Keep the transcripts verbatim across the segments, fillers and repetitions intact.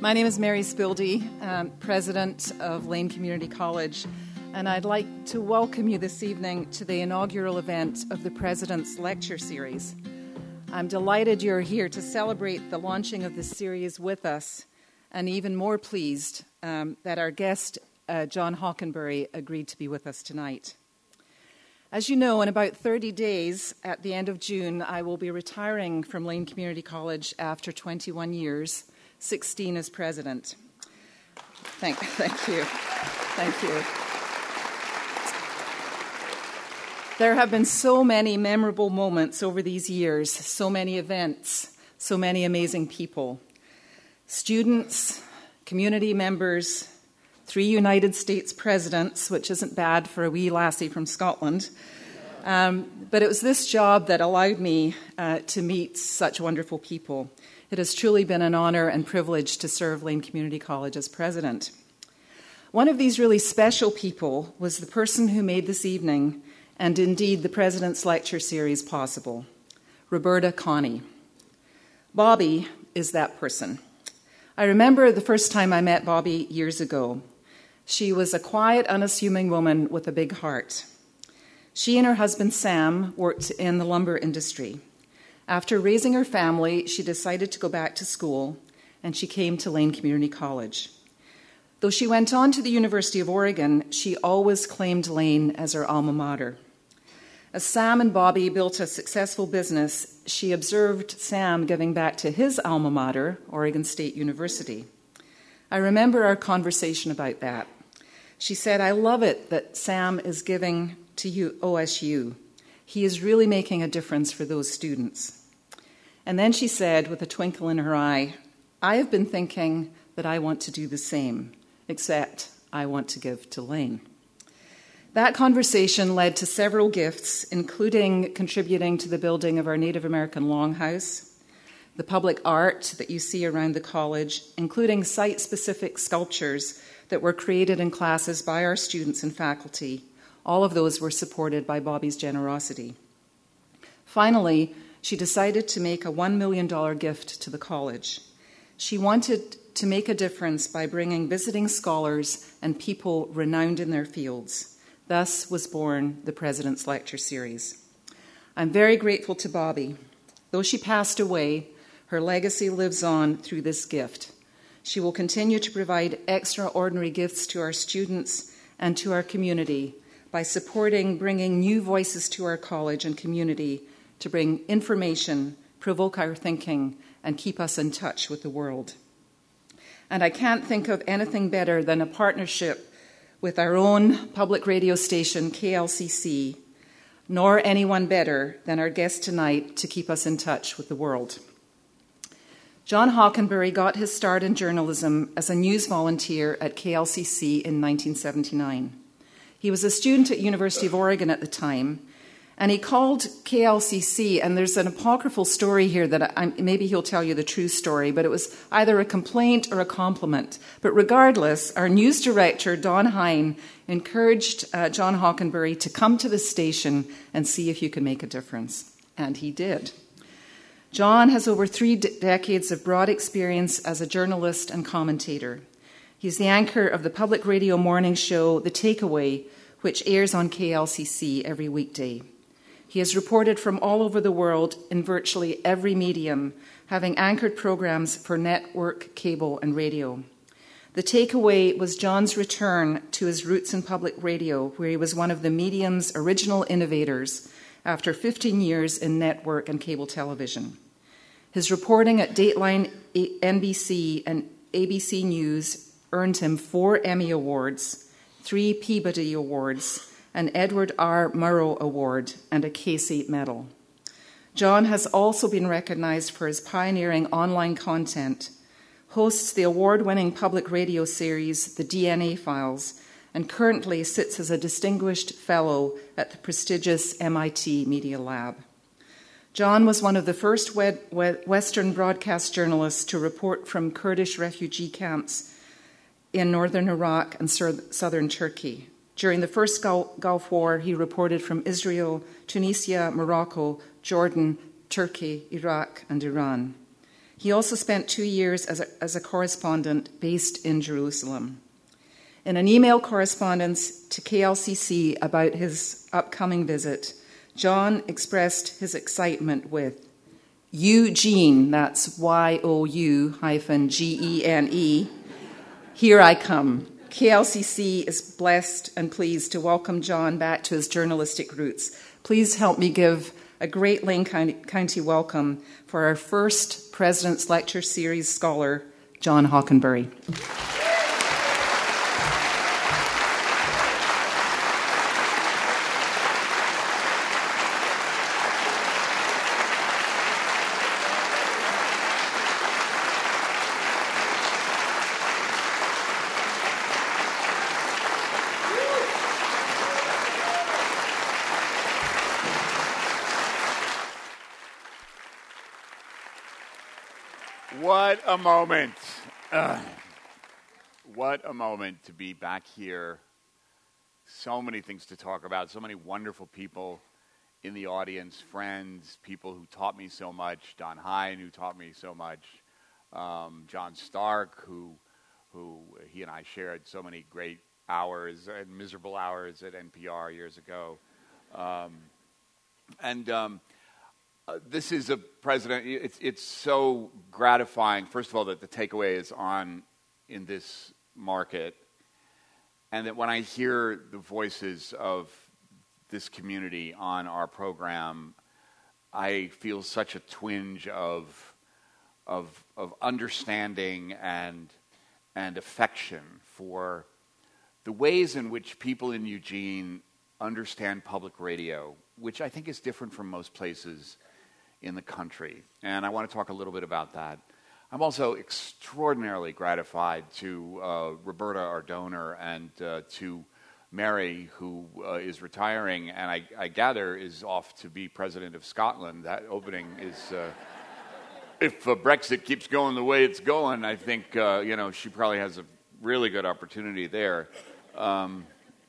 My name is Mary Spildy, um, President of Lane Community College, and I'd like to welcome you this evening to the inaugural event of the President's Lecture Series. I'm delighted you're here to celebrate the launching of this series with us, and even more pleased um, that our guest, uh, John Hockenberry, agreed to be with us tonight. As you know, in about thirty days, at the end of June, I will be retiring from Lane Community College after twenty-one years, sixteen as president. Thank, thank you. Thank you. There have been so many memorable moments over these years, so many events, so many amazing people. Students, community members, three United States presidents, which isn't bad for a wee lassie from Scotland. Um, but it was this job that allowed me uh, to meet such wonderful people. It has truly been an honor and privilege to serve Lane Community College as president. One of these really special people was the person who made this evening, and indeed the President's Lecture Series, possible, Roberta Connie. Bobby is that person. I remember the first time I met Bobby years ago. She was a quiet, unassuming woman with a big heart. She and her husband Sam worked in the lumber industry. After raising her family, she decided to go back to school, and she came to Lane Community College. Though she went on to the University of Oregon, she always claimed Lane as her alma mater. As Sam and Bobby built a successful business, she observed Sam giving back to his alma mater, Oregon State University. I remember our conversation about that. She said, "I love it that Sam is giving to you, O S U. He is really making a difference for those students." And then she said, with a twinkle in her eye, "I have been thinking that I want to do the same, except I want to give to Lane." That conversation led to several gifts, including contributing to the building of our Native American Longhouse, the public art that you see around the college, including site-specific sculptures that were created in classes by our students and faculty. All of those were supported by Bobby's generosity. Finally, she decided to make a one million dollars gift to the college. She wanted to make a difference by bringing visiting scholars and people renowned in their fields. Thus was born the President's Lecture Series. I'm very grateful to Bobby. Though she passed away, her legacy lives on through this gift. She will continue to provide extraordinary gifts to our students and to our community by supporting bringing new voices to our college and community to bring information, provoke our thinking, and keep us in touch with the world. And I can't think of anything better than a partnership with our own public radio station, K L C C, nor anyone better than our guest tonight to keep us in touch with the world. John Hockenberry got his start in journalism as a news volunteer at K L C C in nineteen seventy-nine. He was a student at University of Oregon at the time, and he called K L C C, and there's an apocryphal story here that I, maybe he'll tell you the true story, but it was either a complaint or a compliment. But regardless, our news director, Don Hine, encouraged uh, John Hockenberry to come to the station and see if you could make a difference. And he did. John has over three de- decades of broad experience as a journalist and commentator. He's the anchor of the public radio morning show, The Takeaway, which airs on K L C C every weekday. He has reported from all over the world in virtually every medium, having anchored programs for network, cable, and radio. The Takeaway was John's return to his roots in public radio, where he was one of the medium's original innovators after fifteen years in network and cable television. His reporting at Dateline, N B C, and A B C News earned him four Emmy Awards, three Peabody Awards, an Edward R. Murrow Award, and a Casey Medal. John has also been recognized for his pioneering online content, hosts the award-winning public radio series, The D N A Files, and currently sits as a distinguished fellow at the prestigious M I T Media Lab. John was one of the first Western broadcast journalists to report from Kurdish refugee camps in northern Iraq and southern Turkey. During the first Gulf War, he reported from Israel, Tunisia, Morocco, Jordan, Turkey, Iraq, and Iran. He also spent two years as a, as a correspondent based in Jerusalem. In an email correspondence to K L C C about his upcoming visit, John expressed his excitement with, "Eugene," that's Y O U hyphen G E N E, "here I come." K L C C is blessed and pleased to welcome John back to his journalistic roots. Please help me give a Great Lane County welcome for our first President's Lecture Series scholar, John Hockenberry. What a moment. Uh, what a moment to be back here. So many things to talk about, so many wonderful people in the audience, friends, people who taught me so much, Don Hine, who taught me so much, um, John Stark, who, who he and I shared so many great hours and miserable hours at N P R years ago. Um, and... Um, Uh, this is a president, it's, it's so gratifying, first of all, that the takeaway is on in this market, and that when I hear the voices of this community on our program, I feel such a twinge of, of, of understanding and, and affection for the ways in which people in Eugene understand public radio, which I think is different from most places in the country. And I want to talk a little bit about that. I'm also extraordinarily gratified to uh, Roberta, our donor, and uh, to Mary, who uh, is retiring, and I, I gather is off to be president of Scotland. That opening is, uh, if uh, Brexit keeps going the way it's going, I think, uh, you know, she probably has a really good opportunity there. Um,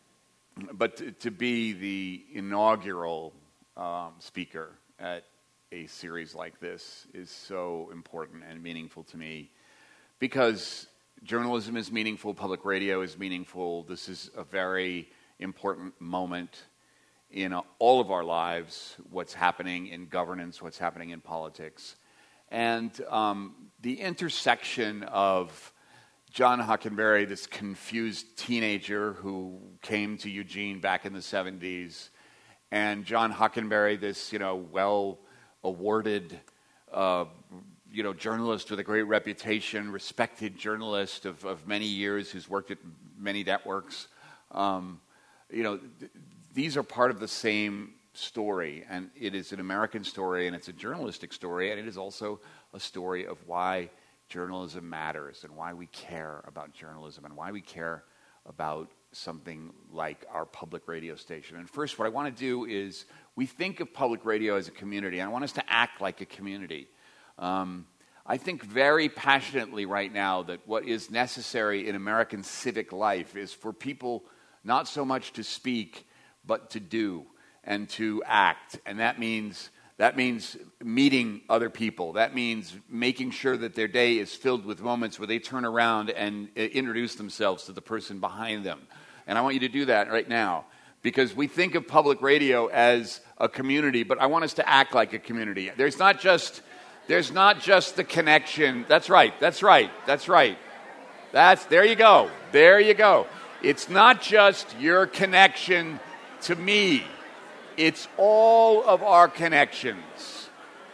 but to, to be the inaugural um, speaker at a series like this is so important and meaningful to me, because journalism is meaningful, public radio is meaningful. This is a very important moment in uh, all of our lives, what's happening in governance, what's happening in politics. And um, the intersection of John Hockenberry, this confused teenager who came to Eugene back in the seventies, and John Hockenberry, this, you know, well awarded, uh, you know, journalist with a great reputation, respected journalist of, of many years who's worked at many networks. Um, you know, th- these are part of the same story, and it is an American story, and it's a journalistic story, and it is also a story of why journalism matters and why we care about journalism and why we care about something like our public radio station. And first, what I want to do is, we think of public radio as a community, and I want us to act like a community. Um, I think very passionately right now that what is necessary in American civic life is for people not so much to speak, but to do and to act. And that means that means meeting other people. That means making sure that their day is filled with moments where they turn around and uh, introduce themselves to the person behind them. And I want you to do that right now, because we think of public radio as a community, but I want us to act like a community. There's not just, there's not just the connection. That's right, that's right, that's right. That's, there you go, there you go. It's not just your connection to me. It's all of our connections.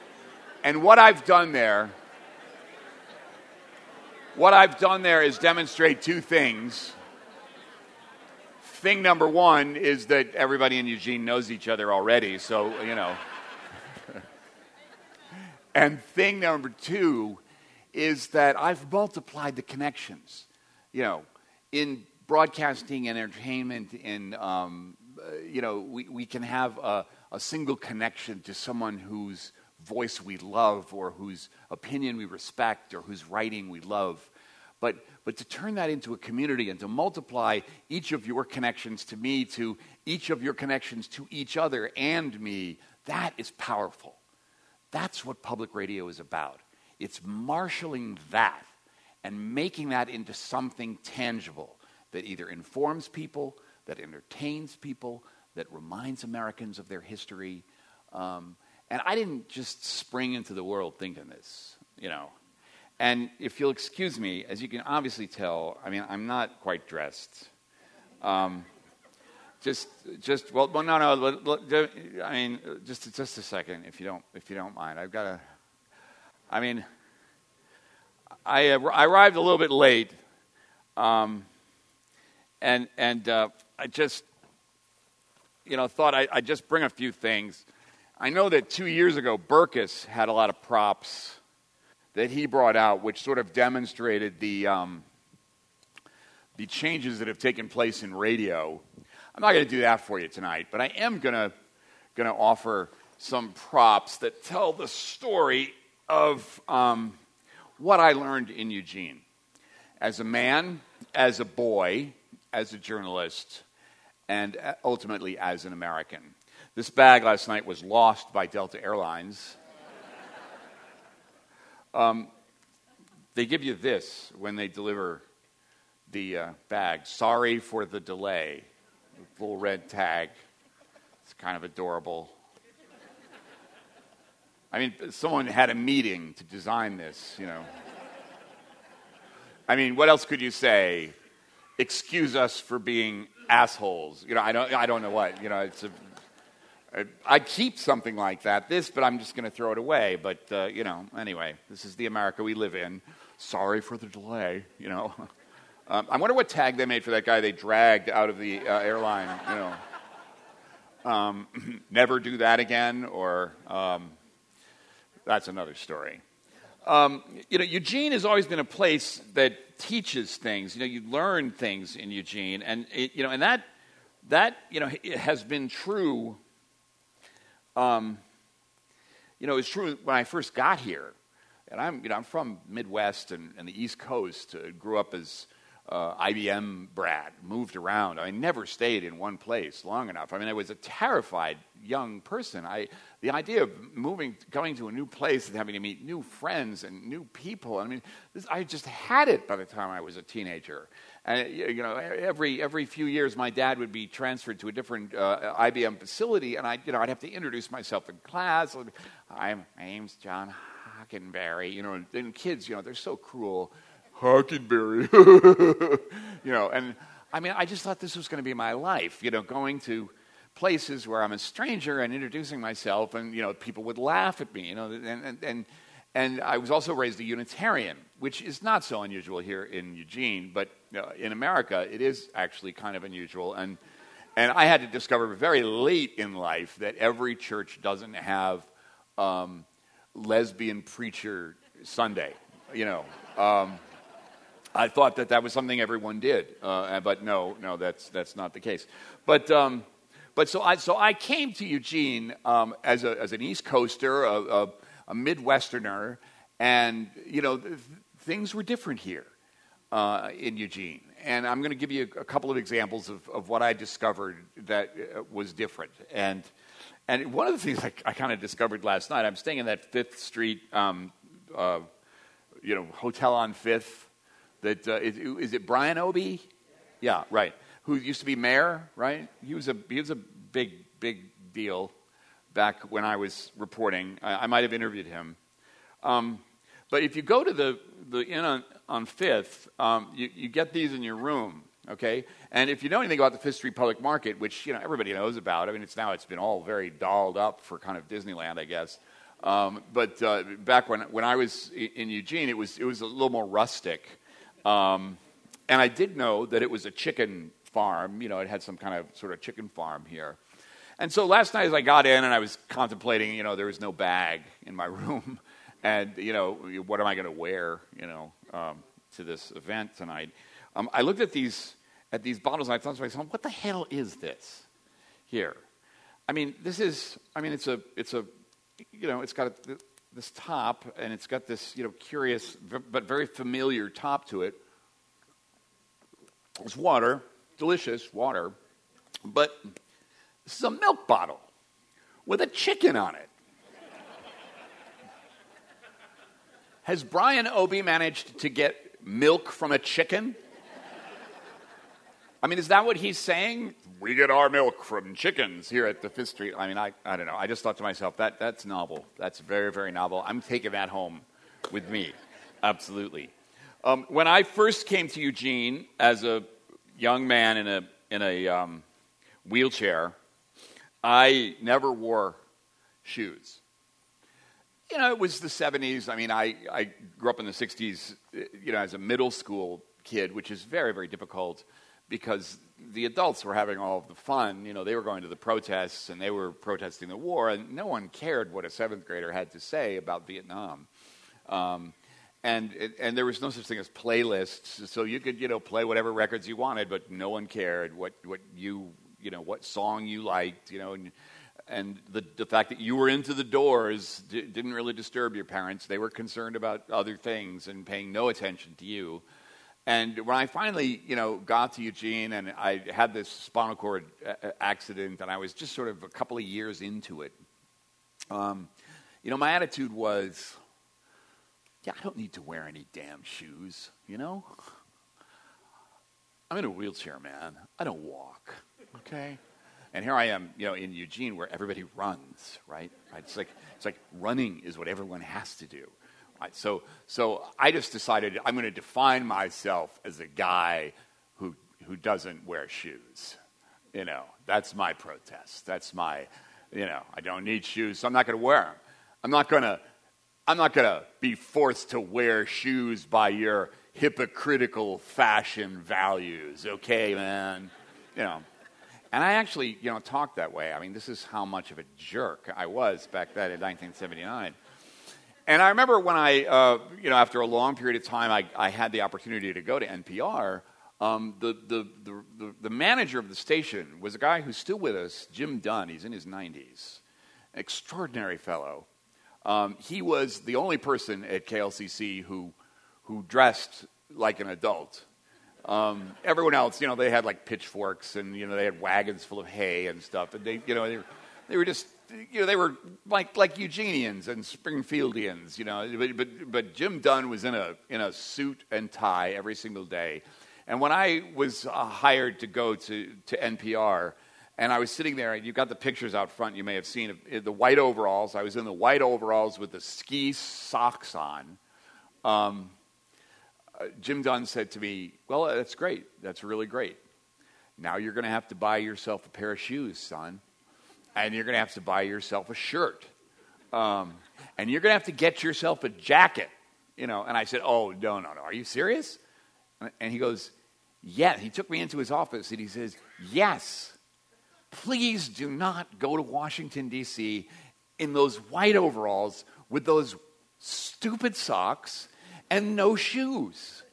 And what I've done there, what I've done there is demonstrate two things. Thing number one is that everybody in Eugene knows each other already, so, you know. And thing number two is that I've multiplied the connections. You know, in broadcasting and entertainment, in, um, uh, you know, we, we can have a, a single connection to someone whose voice we love, or whose opinion we respect, or whose writing we love. But but to turn that into a community and to multiply each of your connections to me, to each of your connections to each other and me, that is powerful. That's what public radio is about. it's marshaling that and making that into something tangible that either informs people, that entertains people, that reminds Americans of their history. Um, and I didn't just spring into the world thinking this, you know. And if you'll excuse me, as you can obviously tell, I mean, I'm not quite dressed. Um, just, just well, well, no, no. Look, look, I mean, just, just a second, if you don't, if you don't mind. I've got to. I mean, I, uh, I arrived a little bit late, um, and and uh, I just, you know, thought I, I'd just bring a few things. I know that two years ago, Berkus had a lot of props that he brought out, which sort of demonstrated the um, the changes that have taken place in radio. I'm not going to do that for you tonight, but I am going to going to offer some props that tell the story of um, what I learned in Eugene as a man, as a boy, as a journalist, and ultimately as an American. This bag last night was lost by Delta Airlines. Um, they give you this when they deliver the uh, bag. Sorry for the delay. Little red tag. It's kind of adorable. I mean, someone had a meeting to design this, you know. I mean, what else could you say? Excuse us for being assholes. You know, I don't, I don't know what. You know, it's a. I'd keep something like that, this, but I'm just going to throw it away. But, uh, you know, anyway, this is the America we live in. Sorry for the delay, you know. Um, I wonder what tag they made for that guy they dragged out of the uh, airline, you know. Um, never do that again, or um, that's another story. Um, you know, Eugene has always been a place that teaches things. You know, you learn things in Eugene, and, it, you know, and that, that, you know, it has been true. Um, you know, it's true when I first got here, and I'm, you know, I'm from Midwest and, and the East Coast. Uh, grew up as uh, I B M Brad, moved around. I never stayed in one place long enough. I mean, I was a terrified young person. I, the idea of moving, going to a new place and having to meet new friends and new people. I mean, this, I just had it by the time I was a teenager. And you know, every every few years, my dad would be transferred to a different uh, I B M facility, and I, you know, I'd have to introduce myself in class. I'm, my name's John Hockenberry. You know, and kids, you know, they're so cruel. Hockenberry, you know, and I mean, I just thought this was going to be my life. You know, going to places where I'm a stranger and introducing myself, and you know, people would laugh at me. You know, and and. and And I was also raised a Unitarian, which is not so unusual here in Eugene, but uh, in America, it is actually kind of unusual. And and I had to discover very late in life that every church doesn't have um, lesbian preacher Sunday. You know, um, I thought that that was something everyone did, uh, but no, no, that's that's not the case. But um, but so I so I came to Eugene um, as a as an East Coaster. A, a, a Midwesterner, and, you know, th- things were different here uh, in Eugene. And I'm going to give you a, a couple of examples of, of what I discovered that uh, was different. And and one of the things I, I kind of discovered last night, I'm staying in that Fifth Street, um, uh, you know, hotel on Fifth. That uh, is, is it Brian Obey? Yeah, right. Who used to be mayor, right? He was a he was a big big deal back when I was reporting. I, I might have interviewed him. Um, but if you go to the, the Inn on, on Fifth, um, you, you get these in your room, okay? And if you know anything about the Fifth Street Public Market, which, you know, everybody knows about, I mean, it's now it's been all very dolled up for kind of Disneyland, I guess. Um, but uh, back when when I was in Eugene, it was it was a little more rustic. Um, and I did know that it was a chicken farm. You know, it had some kind of sort of chicken farm here. And so last night as I got in and I was contemplating, you know, there was no bag in my room. And, you know, what am I going to wear, you know, um, to this event tonight? Um, I looked at these at these bottles and I thought to myself, what the hell is this here? I mean, this is, I mean, it's a, it's a, you know, it's got a, this top and it's got this, you know, curious but very familiar top to it. It's water, delicious water, but this is a milk bottle with a chicken on it. Has Brian Obie managed to get milk from a chicken? I mean, is that what he's saying? We get our milk from chickens here at the Fifth Street. I mean, I, I don't know. I just thought to myself, that that's novel. That's very, very novel. I'm taking that home with me. Absolutely. Um, when I first came to Eugene as a young man in a in a um, wheelchair, I never wore shoes. You know, it was the seventies. I mean, I, I grew up in the sixties, you know, as a middle school kid, which is very, very difficult because the adults were having all of the fun. You know, they were going to the protests and they were protesting the war, and no one cared what a seventh grader had to say about Vietnam. Um, and and there was no such thing as playlists, so you could, you know, play whatever records you wanted, but no one cared what, what you, you know, what song you liked, you know, and And the, the fact that you were into the Doors d- didn't really disturb your parents. They were concerned about other things and paying no attention to you. And when I finally, you know, got to Eugene and I had this spinal cord a- accident and I was just sort of a couple of years into it, um, you know, my attitude was, yeah, I don't need to wear any damn shoes, you know? I'm in a wheelchair, man. I don't walk, okay? And here I am, you know, in Eugene where everybody runs, right? right? It's like it's like running is what everyone has to do. Right? So so I just decided I'm going to define myself as a guy who who doesn't wear shoes. You know, that's my protest. That's my, you know, I don't need shoes, so I'm not going to wear them. I'm not going to I'm not going to be forced to wear shoes by your hypocritical fashion values, okay, man? You know. And I actually, you know, talked that way. I mean, this is how much of a jerk I was back then in nineteen seventy-nine. And I remember when I, uh, you know, after a long period of time, I, I had the opportunity to go to N P R. Um, the, the, the, the, the manager of the station was a guy who's still with us, Jim Dunn. He's in his nineties. Extraordinary fellow. Um, he was the only person at K L C C who, who dressed like an adult. Um, everyone else, you know, they had like pitchforks and, you know, they had wagons full of hay and stuff. And they, you know, they were, they were just, you know, they were like like Eugenians and Springfieldians, you know. But, but but Jim Dunn was in a in a suit and tie every single day. And when I was uh, hired to go to, to N P R, and I was sitting there, and you've got the pictures out front, you may have seen of, the white overalls. I was in the white overalls with the ski socks on. Um, Uh, Jim Dunn said to me, well, that's great. That's really great. Now you're going to have to buy yourself a pair of shoes, son. And you're going to have to buy yourself a shirt. Um, and you're going to have to get yourself a jacket. You know. And I said, oh, no, no, no. Are you serious? And, and he goes, yeah. He took me into his office and he says, yes, please do not go to Washington, D C in those white overalls with those stupid socks and no shoes.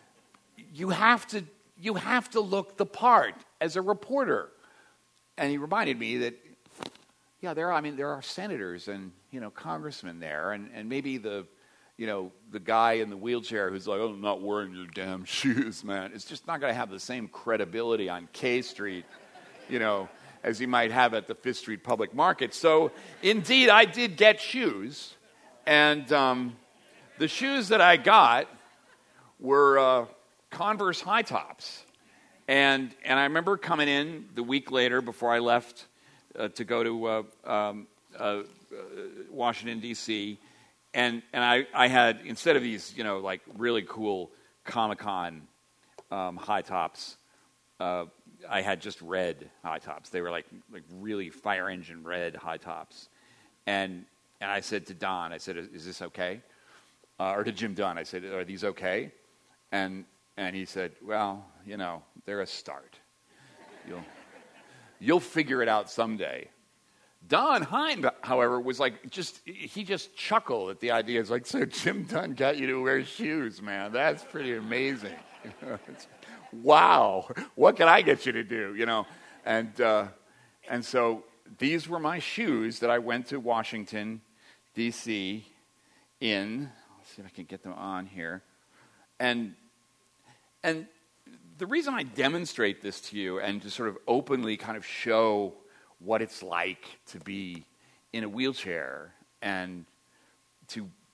You have to you have to look the part as a reporter. And he reminded me that, yeah, there are, I mean, there are senators and, you know, congressmen there, and, and maybe the, you know, the guy in the wheelchair who's like, oh, I'm not wearing your damn shoes, man. It's just not going to have the same credibility on K Street, you know, as he might have at the Fifth Street Public Market. So, indeed, I did get shoes, and um, the shoes that I got were uh, Converse high tops. And and I remember coming in the week later before I left uh, to go to uh, um, uh, uh, Washington, D C, and and I, I had, instead of these, you know, like really cool Comic-Con um, high tops, uh, I had just red high tops. They were like like really fire engine red high tops. And and I said to Don, I said, is this okay? Uh, or to Jim Dunn, I said, are these okay? And and he said, well, you know, they're a start. You'll, you'll figure it out someday. Don Hine, however, was like, just, he just chuckled at the idea. It's like, so Jim Dunn got you to wear shoes, man. That's pretty amazing. Wow. What can I get you to do, you know? And, uh, and so these were my shoes that I went to Washington, D C in. Let's see if I can get them on here. And and the reason I demonstrate this to you and to sort of openly kind of show what it's like to be in a wheelchair and to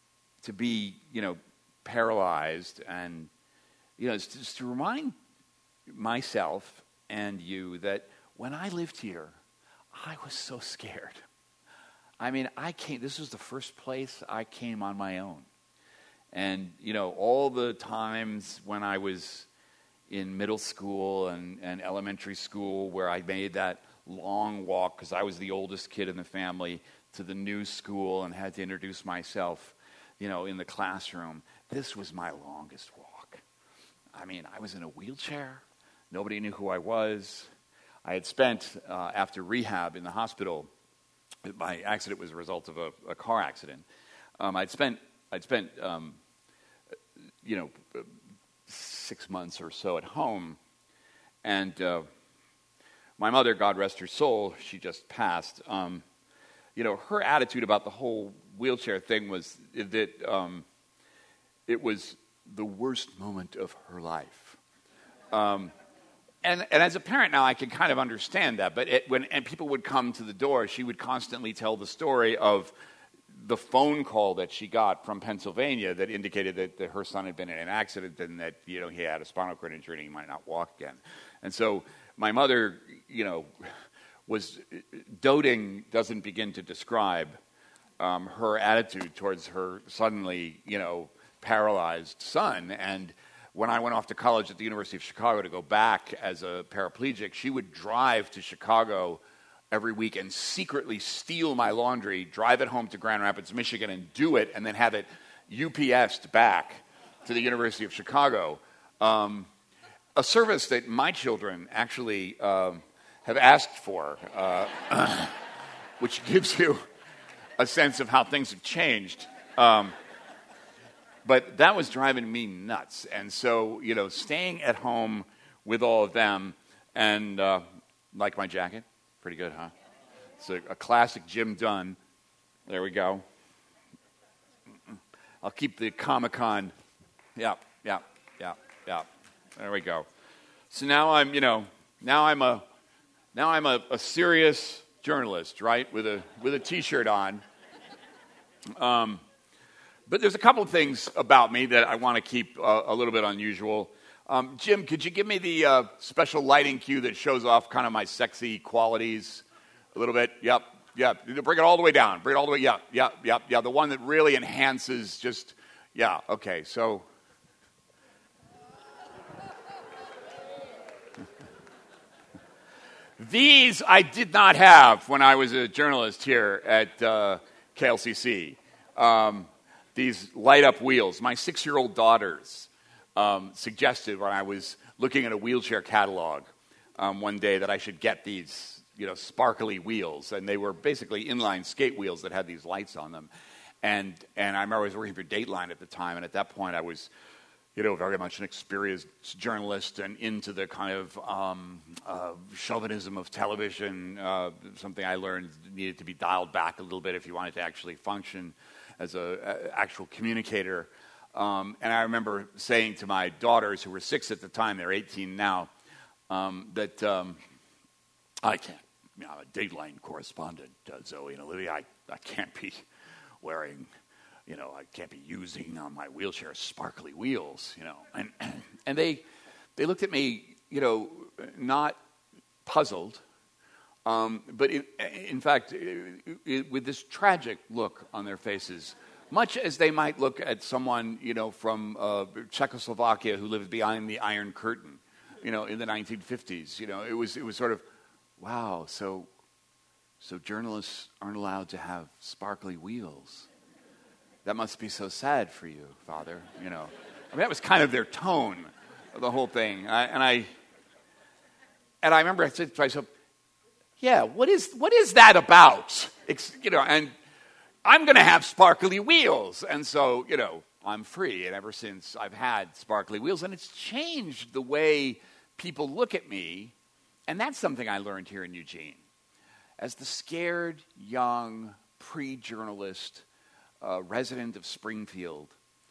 to be, you know, paralyzed, and, you know, it's just to remind myself and you that when I lived here, I was so scared. I mean, I came, this was the first place I came on my own. And, you know, all the times when I was in middle school and, and elementary school where I made that long walk, because I was the oldest kid in the family, to the new school and had to introduce myself, you know, in the classroom, this was my longest walk. I mean, I was in a wheelchair. Nobody knew who I was. I had spent, uh, after rehab in the hospital, my accident was a result of a, a car accident. Um, I'd spent, I'd spent, um, you know, six months or so at home, and uh, my mother, God rest her soul, she just passed. Um, you know, her attitude about the whole wheelchair thing was that um, it was the worst moment of her life. Um, And, and as a parent now, I can kind of understand that. But it, when and people would come to the door, she would constantly tell the story of the phone call that she got from Pennsylvania that indicated that, that her son had been in an accident and that, you know, he had a spinal cord injury and he might not walk again. And so my mother, you know, was doting doesn't begin to describe um, her attitude towards her suddenly, you know, paralyzed son. And when I went off to college at the University of Chicago to go back as a paraplegic, she would drive to Chicago every week and secretly steal my laundry, drive it home to Grand Rapids, Michigan, and do it, and then have it U P S'd back to the University of Chicago. Um, a service that my children actually um, have asked for, uh, which gives you a sense of how things have changed. Um, But that was driving me nuts. And so, you know, staying at home with all of them, and uh, like my jacket? Pretty good, huh? It's a, a classic Jim Dunn. There we go. I'll keep the Comic-Con. Yeah, yeah, yeah, yeah. There we go. So now I'm, you know, now I'm a, now I'm a, a serious journalist, right? With a with a T-shirt on. Um. But there's a couple of things about me that I want to keep uh, a little bit unusual. Um, Jim, could you give me the uh, special lighting cue that shows off kind of my sexy qualities a little bit? Yep, yep. Bring it all the way down. Bring it all the way, yep, yep, yep, yeah. The one that really enhances just, yeah, okay, so. These I did not have when I was a journalist here at uh, K L C C. Um, These light-up wheels. My six-year-old daughters um, suggested when I was looking at a wheelchair catalog um, one day that I should get these, you know, sparkly wheels, and they were basically inline skate wheels that had these lights on them. And and I remember I was working for Dateline at the time, and at that point I was, you know, very much an experienced journalist and into the kind of um, uh, chauvinism of television. Uh, something I learned needed to be dialed back a little bit if you wanted to actually function as an actual communicator. Um, and I remember saying to my daughters, who were six at the time, they're eighteen now, um, that um, I can't, you know, I'm a Dateline correspondent, uh, Zoe and Olivia, I, I can't be wearing, you know, I can't be using on my wheelchair sparkly wheels, you know. And and they they looked at me, you know, not puzzled, Um, but it, in fact, it, it, with this tragic look on their faces, much as they might look at someone, you know, from uh, Czechoslovakia who lived behind the Iron Curtain, you know, in the nineteen fifties, you know, it was it was sort of, wow, so so journalists aren't allowed to have sparkly wheels. That must be so sad for you, Father, you know. I mean, that was kind of their tone of the whole thing. I, and I and I remember I said to myself, yeah, what is what is that about? It's, you know, and I'm going to have sparkly wheels. And so, you know, I'm free. And ever since I've had sparkly wheels, and it's changed the way people look at me. And that's something I learned here in Eugene. As the scared, young, pre-journalist uh, resident of Springfield,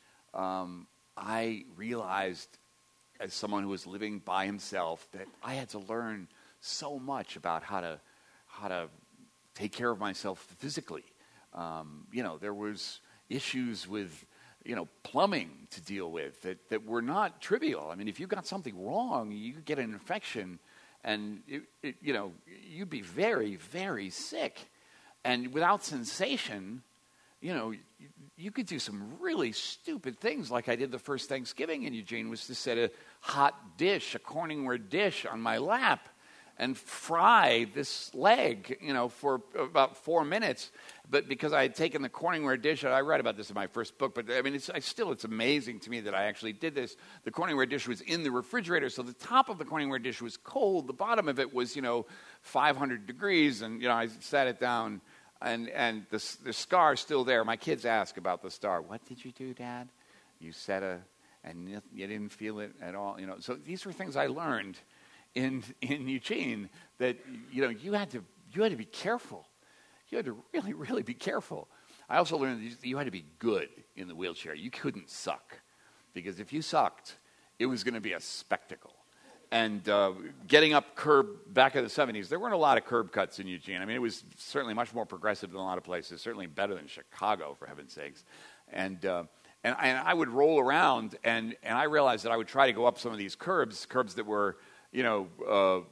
um, I realized, as someone who was living by himself, that I had to learn so much about how to how to take care of myself physically. Um, you know, there was issues with you know, plumbing to deal with that, that were not trivial. I mean, if you got something wrong, you could get an infection, and it, it, you know, you'd be very, very sick. And without sensation, you know, you, you could do some really stupid things, like I did the first Thanksgiving in Eugene, was to set a hot dish, a Corningware dish, on my lap and fry this leg, you know, for about four minutes. But because I had taken the Corningware dish, and I read about this in my first book, but I mean, it's I still, it's amazing to me that I actually did this. The Corningware dish was in the refrigerator, so the top of the Corningware dish was cold. The bottom of it was, you know, five hundred degrees, and, you know, I sat it down, and, and the, the scar's still there. My kids ask about the scar. What did you do, Dad? You set a, and you didn't feel it at all, you know. So these were things I learned in in Eugene, that, you know, you had to you had to be careful. You had to really, really be careful. I also learned that you had to be good in the wheelchair. You couldn't suck, because if you sucked, it was going to be a spectacle. And uh, getting up curb back in the seventies, there weren't a lot of curb cuts in Eugene. I mean, it was certainly much more progressive than a lot of places, certainly better than Chicago, for heaven's sakes. And uh, and, and I would roll around, and, and I realized that I would try to go up some of these curbs, curbs that were, you know, uh,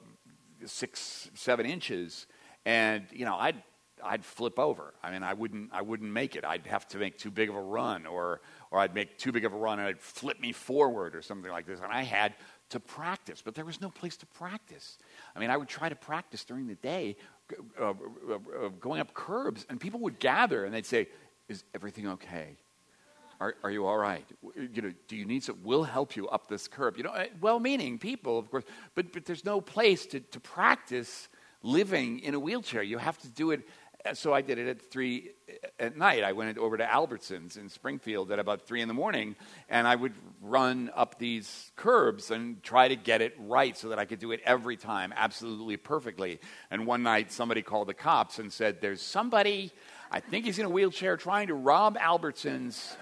six, seven inches, and, you know, I'd I'd flip over. I mean, I wouldn't I wouldn't make it. I'd have to make too big of a run, or or I'd make too big of a run and it'd flip me forward or something like this. And I had to practice, but there was no place to practice. I mean, I would try to practice during the day, uh, uh, uh, going up curbs, and people would gather and they'd say, "Is everything okay? Are, are you all right? You know, do you need some? We'll help you up this curb." You know, well-meaning people, of course, but but there's no place to, to practice living in a wheelchair. You have to do it. So I did it at three at night. I went over to Albertsons in Springfield at about three in the morning, and I would run up these curbs and try to get it right so that I could do it every time, absolutely perfectly. And one night, somebody called the cops and said, "There's somebody, I think he's in a wheelchair, trying to rob Albertsons.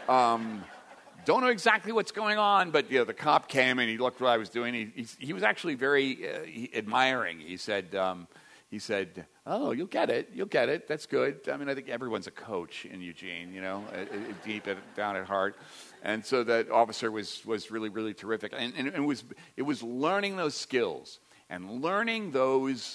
Um, don't know exactly what's going on," but, you know, the cop came and he looked what I was doing. He he, he was actually very uh, he, admiring. He said. Um, He said, "Oh, you'll get it. You'll get it. That's good." I mean, I think everyone's a coach in Eugene, you know, deep down at heart. And so that officer was was really, really terrific. And, and it was it was learning those skills and learning those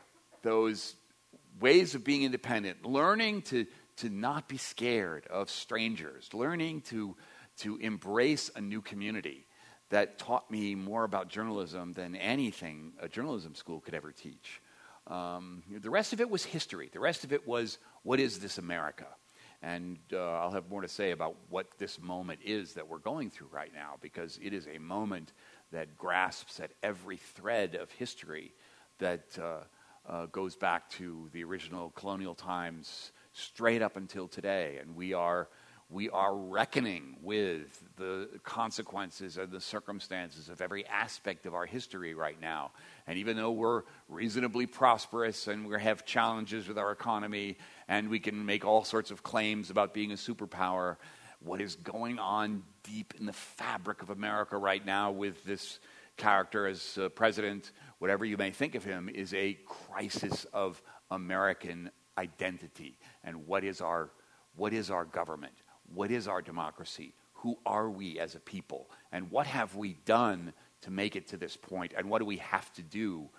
those ways of being independent, learning to to not be scared of strangers, learning to to embrace a new community, that taught me more about journalism than anything a journalism school could ever teach. Um, the rest of it was history. The rest of it was, what is this America? And uh, I'll have more to say about what this moment is that we're going through right now, because it is a moment that grasps at every thread of history that uh, uh, goes back to the original colonial times straight up until today. And we are we are reckoning with the consequences and the circumstances of every aspect of our history right now. And even though we're reasonably prosperous and we have challenges with our economy and we can make all sorts of claims about being a superpower, what is going on deep in the fabric of America right now with this character as uh, president, whatever you may think of him, is a crisis of American identity. And what is our what is our government? What is our democracy? Who are we as a people? And what have we done to make it to this point? And what do we have to do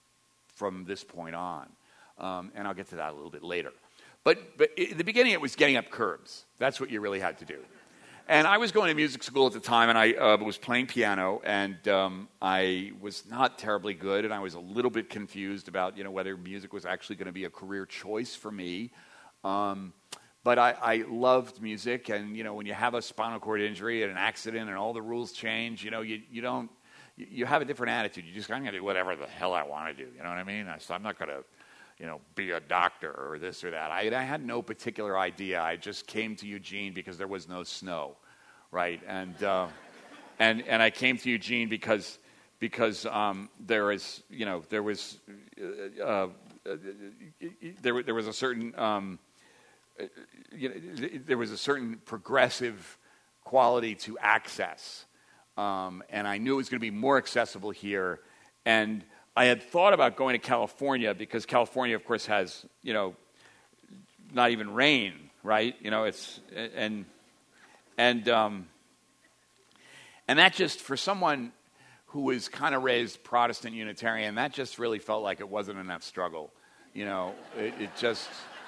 from this point on? Um, and I'll get to that a little bit later. But, but in the beginning, it was getting up curbs. That's what you really had to do. And I was going to music school at the time, and I uh, was playing piano, and um, I was not terribly good, and I was a little bit confused about, you know, whether music was actually going to be a career choice for me. Um, But I, I loved music, and, you know, when you have a spinal cord injury and an accident and all the rules change, you know, you, you don't, you, you have a different attitude. You just, I'm going to do whatever the hell I want to do, you know what I mean? I, so I'm not going to, you know, be a doctor or this or that. I, I had no particular idea. I just came to Eugene because there was no snow, right? And uh, and and I came to Eugene because because um, there is, you know, there was uh, uh, there there was a certain um, you know, there was a certain progressive quality to access, um, and I knew it was going to be more accessible here. And I had thought about going to California because California, of course, has, you know, not even rain, right? You know, it's and And um, and that just, for someone who was kind of raised Protestant Unitarian, that just really felt like it wasn't enough struggle. You know, it, it just,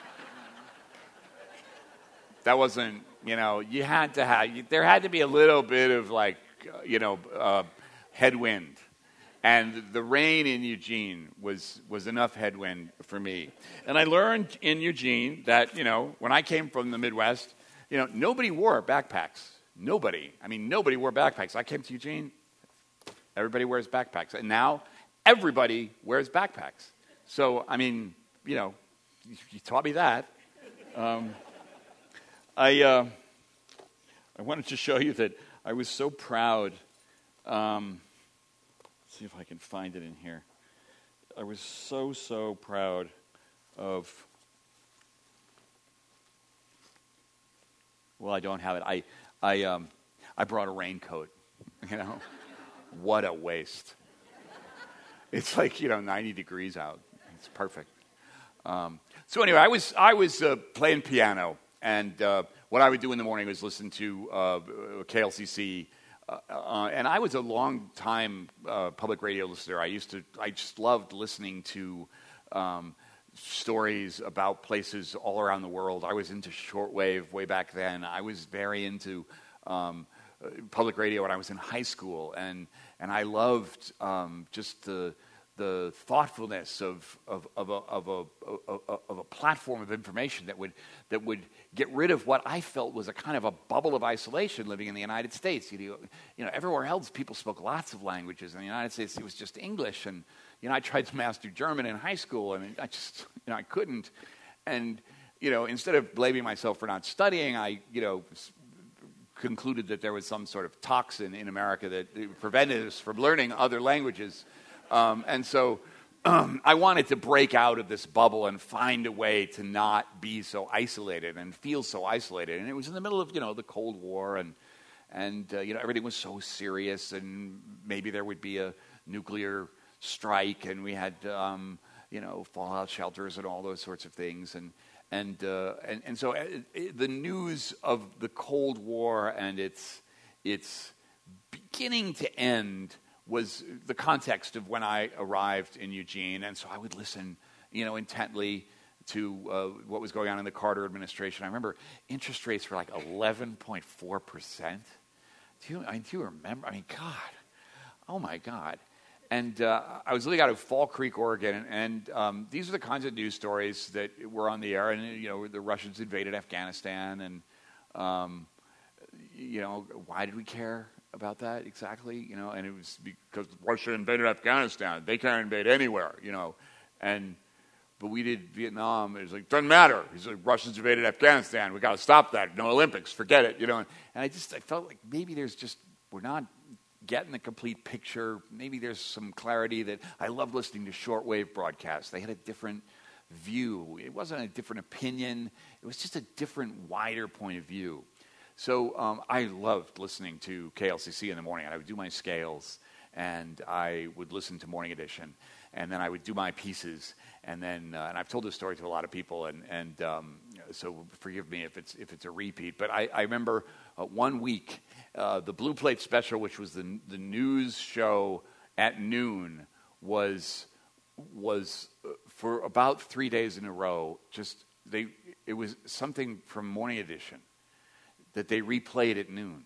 that wasn't, you know, you had to have, you, there had to be a little bit of like, uh, you know, uh, headwind. And the rain in Eugene was, was enough headwind for me. And I learned in Eugene that, you know, when I came from the Midwest, you know, nobody wore backpacks. Nobody. I mean, nobody wore backpacks. I came to Eugene, everybody wears backpacks. And now everybody wears backpacks. So, I mean, you know, you taught me that. Um, I uh, I wanted to show you that I was so proud. Um, let's see if I can find it in here. I was so, so proud of... Well, I don't have it. I I um, I brought a raincoat, you know. What a waste. It's like, you know, ninety degrees out. It's perfect. Um, so anyway, I was I was uh, playing piano, and uh, what I would do in the morning was listen to uh, K L C C, uh, uh, and I was a long time uh, public radio listener. I used to, I just loved listening to um, stories about places all around the world. I was into shortwave way back then. I was very into um, public radio when I was in high school, and and I loved um, just the the thoughtfulness of of of a, of a of a of a platform of information that would that would get rid of what I felt was a kind of a bubble of isolation living in the United States. You know, you know, everywhere else people spoke lots of languages. In the United States, it was just English. And you know, I tried to master German in high school, and I just you know I couldn't. And you know, instead of blaming myself for not studying, I you know. concluded that there was some sort of toxin in America that prevented us from learning other languages. Um, and so um, I wanted to break out of this bubble and find a way to not be so isolated and feel so isolated. And it was in the middle of, you know, the Cold War, and, and uh, you know, everything was so serious, and maybe there would be a nuclear strike, and we had, um, you know, fallout shelters and all those sorts of things. And And, uh, and and so it, it, the news of the Cold War and its its beginning to end was the context of when I arrived in Eugene, and so I would listen, you know, intently to uh, what was going on in the Carter administration. I remember interest rates were like eleven point four percent. Do you I mean, do you remember? I mean, God, oh my God. And uh, I was living out of Fall Creek, Oregon, and, and um, these are the kinds of news stories that were on the air. And you know, the Russians invaded Afghanistan, and um, you know, why did we care about that exactly? You know, and it was because Russia invaded Afghanistan. They can't invade anywhere, you know. And but we did Vietnam. It was like, doesn't matter. It's like Russians invaded Afghanistan. We got to stop that. No Olympics. Forget it. You know. And, and I just I felt like maybe there's just we're not getting the complete picture. Maybe there's some clarity that I love listening to shortwave broadcasts. They had a different view. It wasn't a different opinion. It was just a different, wider point of view. So um, I loved listening to K L C C in the morning. And I would do my scales, and I would listen to Morning Edition, and then I would do my pieces. And then, uh, and I've told this story to a lot of people, and and um, so forgive me if it's if it's a repeat. But I, I remember uh, one week. Uh, the Blue Plate Special, which was the the news show at noon, was was uh, for about three days in a row. Just they, it was something from Morning Edition that they replayed at noon,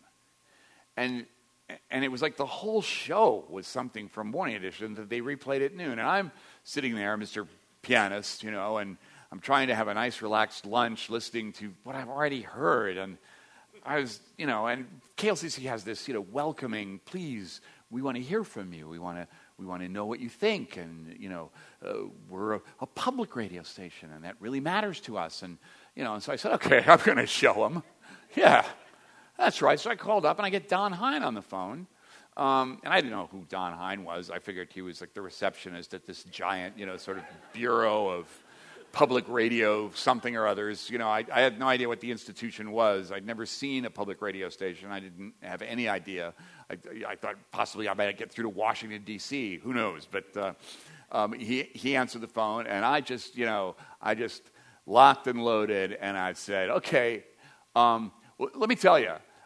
and and it was like the whole show was something from Morning Edition that they replayed at noon. And I'm sitting there, Mister Pianist, you know, and I'm trying to have a nice, relaxed lunch, listening to what I've already heard. And I was, you know, and K L C C has this, you know, welcoming, please, we want to hear from you. We want to we want to know what you think. And, you know, uh, we're a, a public radio station, and that really matters to us. And, you know, and so I said, okay, I'm going to show them. Yeah, that's right. So I called up, and I get Don Hine on the phone. Um, and I didn't know who Don Hine was. I figured he was like the receptionist at this giant, you know, sort of bureau of public radio something or others. You know, I, I had no idea what the institution was. I'd never seen a public radio station. I didn't have any idea. I, I thought possibly I might get through to Washington, D C Who knows? But uh, um, he, he answered the phone, and I just, you know, I just locked and loaded, and I said, okay, um, well, let me tell you,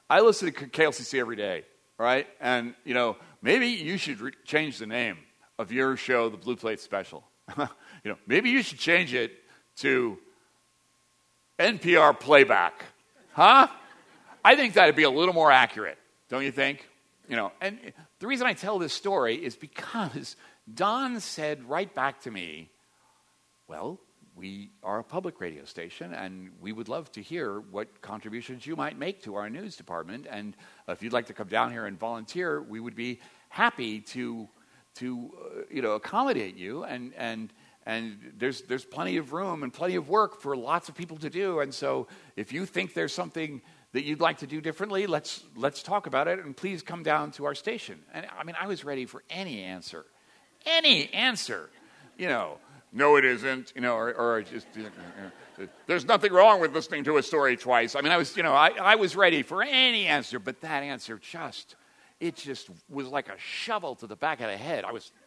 I listen to K L C C every day, right? And, you know, maybe you should re- change the name of your show, the Blue Plate Special. you know, maybe you should change it to N P R Playback. Huh? I think that'd be a little more accurate, don't you think? You know, and the reason I tell this story is because Don said right back to me, well, we are a public radio station, and we would love to hear what contributions you might make to our news department. And if you'd like to come down here and volunteer, we would be happy to, to uh, you know, accommodate you. And and and there's there's plenty of room and plenty of work for lots of people to do. And so, if you think there's something that you'd like to do differently, let's let's talk about it. And please come down to our station. And I mean, I was ready for any answer, any answer, you know. No, it isn't, you know, or, or just, you know, there's nothing wrong with listening to a story twice. I mean, I was, you know, I, I was ready for any answer, but that answer just, it just was like a shovel to the back of the head. I was,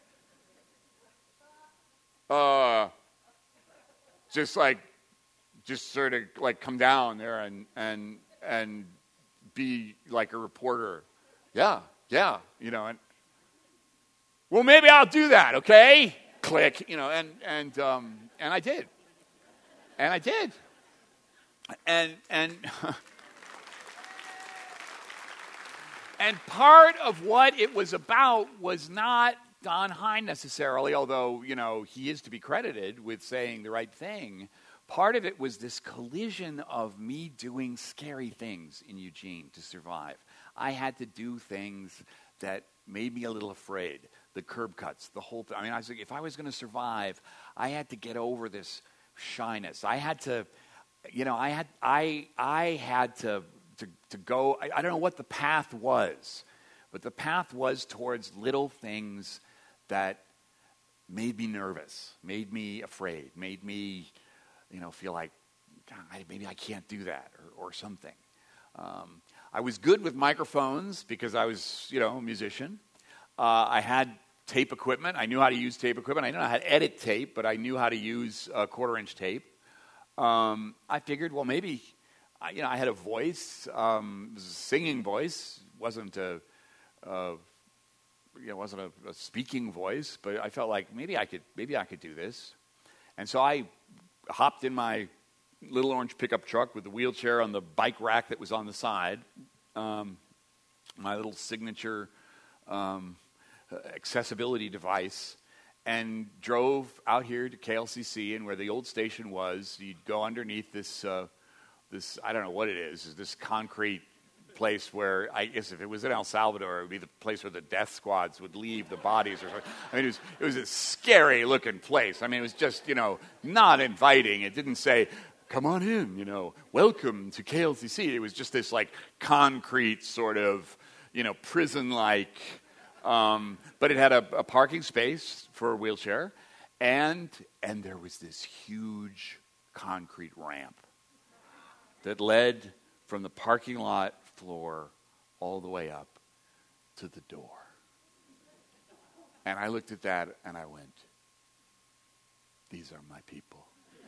uh, just like, just sort of like come down there and, and, and be like a reporter. Yeah, yeah, you know, and, well, maybe I'll do that, okay? Click, you know, and and um, and I did, and I did, and and and part of what it was about was not Don Hein necessarily, although you know he is to be credited with saying the right thing. Part of it was this collision of me doing scary things in Eugene to survive. I had to do things that made me a little afraid. The curb cuts, the whole thing. I mean, I was like, if I was going to survive, I had to get over this shyness. I had to, you know, I had, I, I had to, to, to go. I, I don't know what the path was, but the path was towards little things that made me nervous, made me afraid, made me, you know, feel like, God, maybe I can't do that, or, or something. Um, I was good with microphones because I was, you know, a musician. Uh, I had tape equipment. I knew how to use tape equipment. I didn't know how to edit tape, but I knew how to use uh, quarter-inch tape. Um, I figured, well, maybe, I, you know, I had a voice, um, it was a singing voice. wasn't a, uh, you know, wasn't a, a speaking voice, but I felt like maybe I could, maybe I could do this. And so I hopped in my little orange pickup truck with the wheelchair on the bike rack that was on the side, um, my little signature Um, accessibility device, and drove out here to K L C C, and where the old station was, you'd go underneath this, uh, this I don't know what it is, this concrete place where, I guess if it was in El Salvador, it would be the place where the death squads would leave the bodies or something. I mean, it was, it was a scary looking place. I mean, it was just, you know, not inviting. It didn't say, come on in, you know, welcome to K L C C. It was just this like concrete sort of, you know, prison-like, um, but it had a, a parking space for a wheelchair, and and there was this huge concrete ramp that led from the parking lot floor all the way up to the door. And I looked at that and I went, these are my people.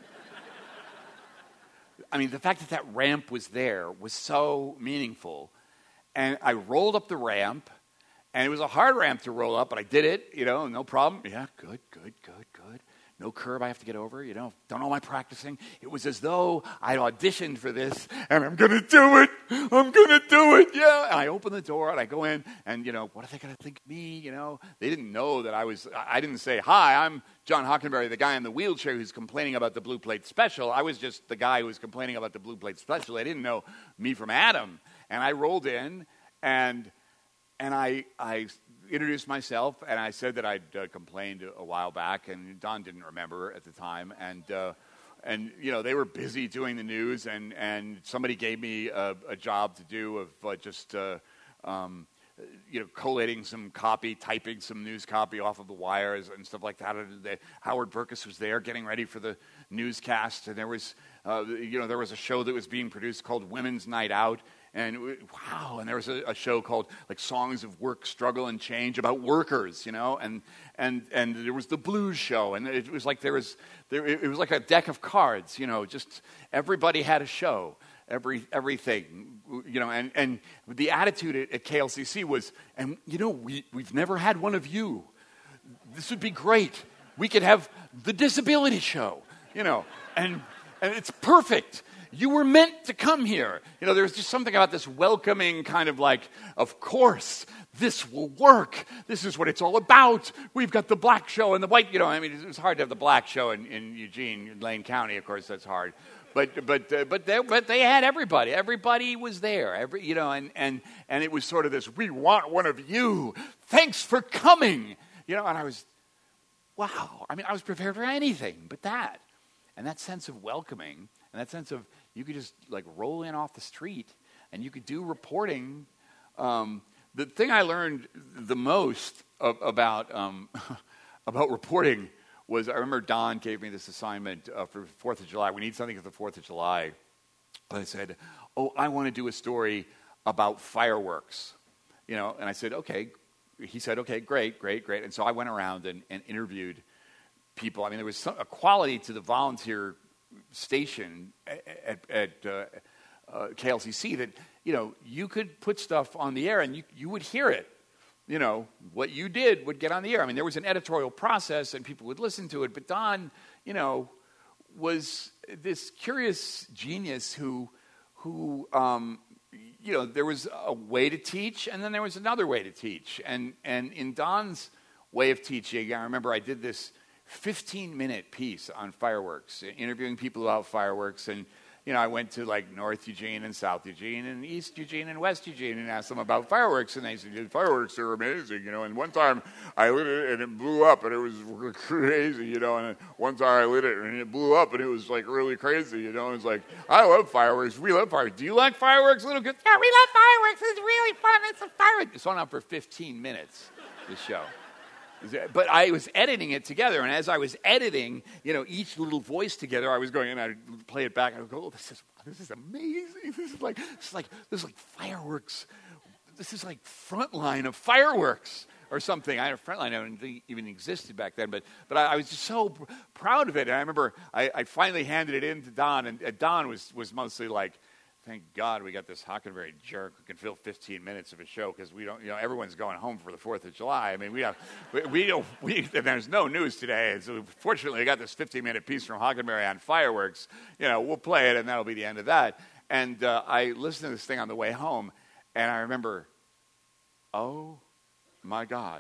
I mean, the fact that that ramp was there was so meaningful. And I rolled up the ramp, and it was a hard ramp to roll up, but I did it, you know, no problem. Yeah, good, good, good, good. No curb I have to get over, you know, don't know my practicing. It was as though I'd auditioned for this, and I'm going to do it. I'm going to do it, yeah. And I open the door, and I go in, and, you know, what are they going to think of me, you know? They didn't know that I was, I didn't say, hi, I'm John Hockenberry, the guy in the wheelchair who's complaining about the Blue Plate Special. I was just the guy who was complaining about the Blue Plate Special. They didn't know me from Adam. And I rolled in, and and I I introduced myself, and I said that I'd uh, complained a while back, and Don didn't remember at the time, and uh, and you know they were busy doing the news, and, and somebody gave me a, a job to do of uh, just uh, um, you know collating some copy, typing some news copy off of the wires and stuff like that. And the, Howard Burkus was there getting ready for the newscast, and there was uh, you know there was a show that was being produced called Women's Night Out. And wow, and there was a, a show called like Songs of Work, Struggle, and Change about workers, you know, and and and there was the blues show, and it was like there was there it was like a deck of cards, you know, just everybody had a show, every everything, you know, and, and the attitude at, at K L C C was, and you know, we, we've never had one of you. This would be great. We could have the disability show, you know, and and it's perfect. You were meant to come here. You know, there's just something about this welcoming kind of like, of course, this will work. This is what it's all about. We've got the black show and the white, you know, I mean, it's hard to have the black show in, in Eugene, in Lane County, of course, that's hard. But but uh, but they but they had everybody. Everybody was there. Every you know, and and and it was sort of this. We want one of you. Thanks for coming. You know, and I was, wow. I mean, I was prepared for anything but that, and that sense of welcoming, and that sense of you could just like roll in off the street, and you could do reporting. Um, the thing I learned the most of, about um, about reporting was, I remember Don gave me this assignment uh, for fourth of July. We need something for the fourth of July. I said, oh, I want to do a story about fireworks. You know, and I said, okay. He said, okay, great, great, great. And so I went around and, and interviewed people. I mean, there was some, a quality to the volunteer station at, at uh, uh, K L C C that, you know, you could put stuff on the air and you, you would hear it. You know, what you did would get on the air. I mean, there was an editorial process and people would listen to it. But Don, you know, was this curious genius who, who um, you know, there was a way to teach and then there was another way to teach. And, and in Don's way of teaching, I remember I did this fifteen-minute piece on fireworks, interviewing people about fireworks. And you know, I went to like North Eugene and South Eugene and East Eugene and West Eugene and asked them about fireworks. And they said, fireworks are amazing, you know. And one time I lit it and it blew up and it was crazy, you know. And one time I lit it and it blew up and it was like really crazy, you know. And it's like, I love fireworks. We love fireworks. Do you like fireworks, little kids? Yeah, we love fireworks. It's really fun. It's a fireworks. It's on out for fifteen minutes, this show. But I was editing it together, and as I was editing, you know, each little voice together, I was going and I'd play it back, and I would go, "Oh, this is this is amazing! This is like this is like this is like fireworks. This is like Frontline of fireworks or something." I had a Frontline, I didn't think even existed back then, but but I, I was just so pr- proud of it. And I remember I, I finally handed it in to Don, and uh, Don was was mostly like, thank God we got this Hockenberry jerk who can fill fifteen minutes of a show because we don't, you know, everyone's going home for the fourth of July. I mean, we have, we, we don't, we, there's no news today. And so fortunately, we got this fifteen-minute piece from Hockenberry on fireworks. You know, we'll play it and that'll be the end of that. And uh, I listened to this thing on the way home and I remember, oh my God,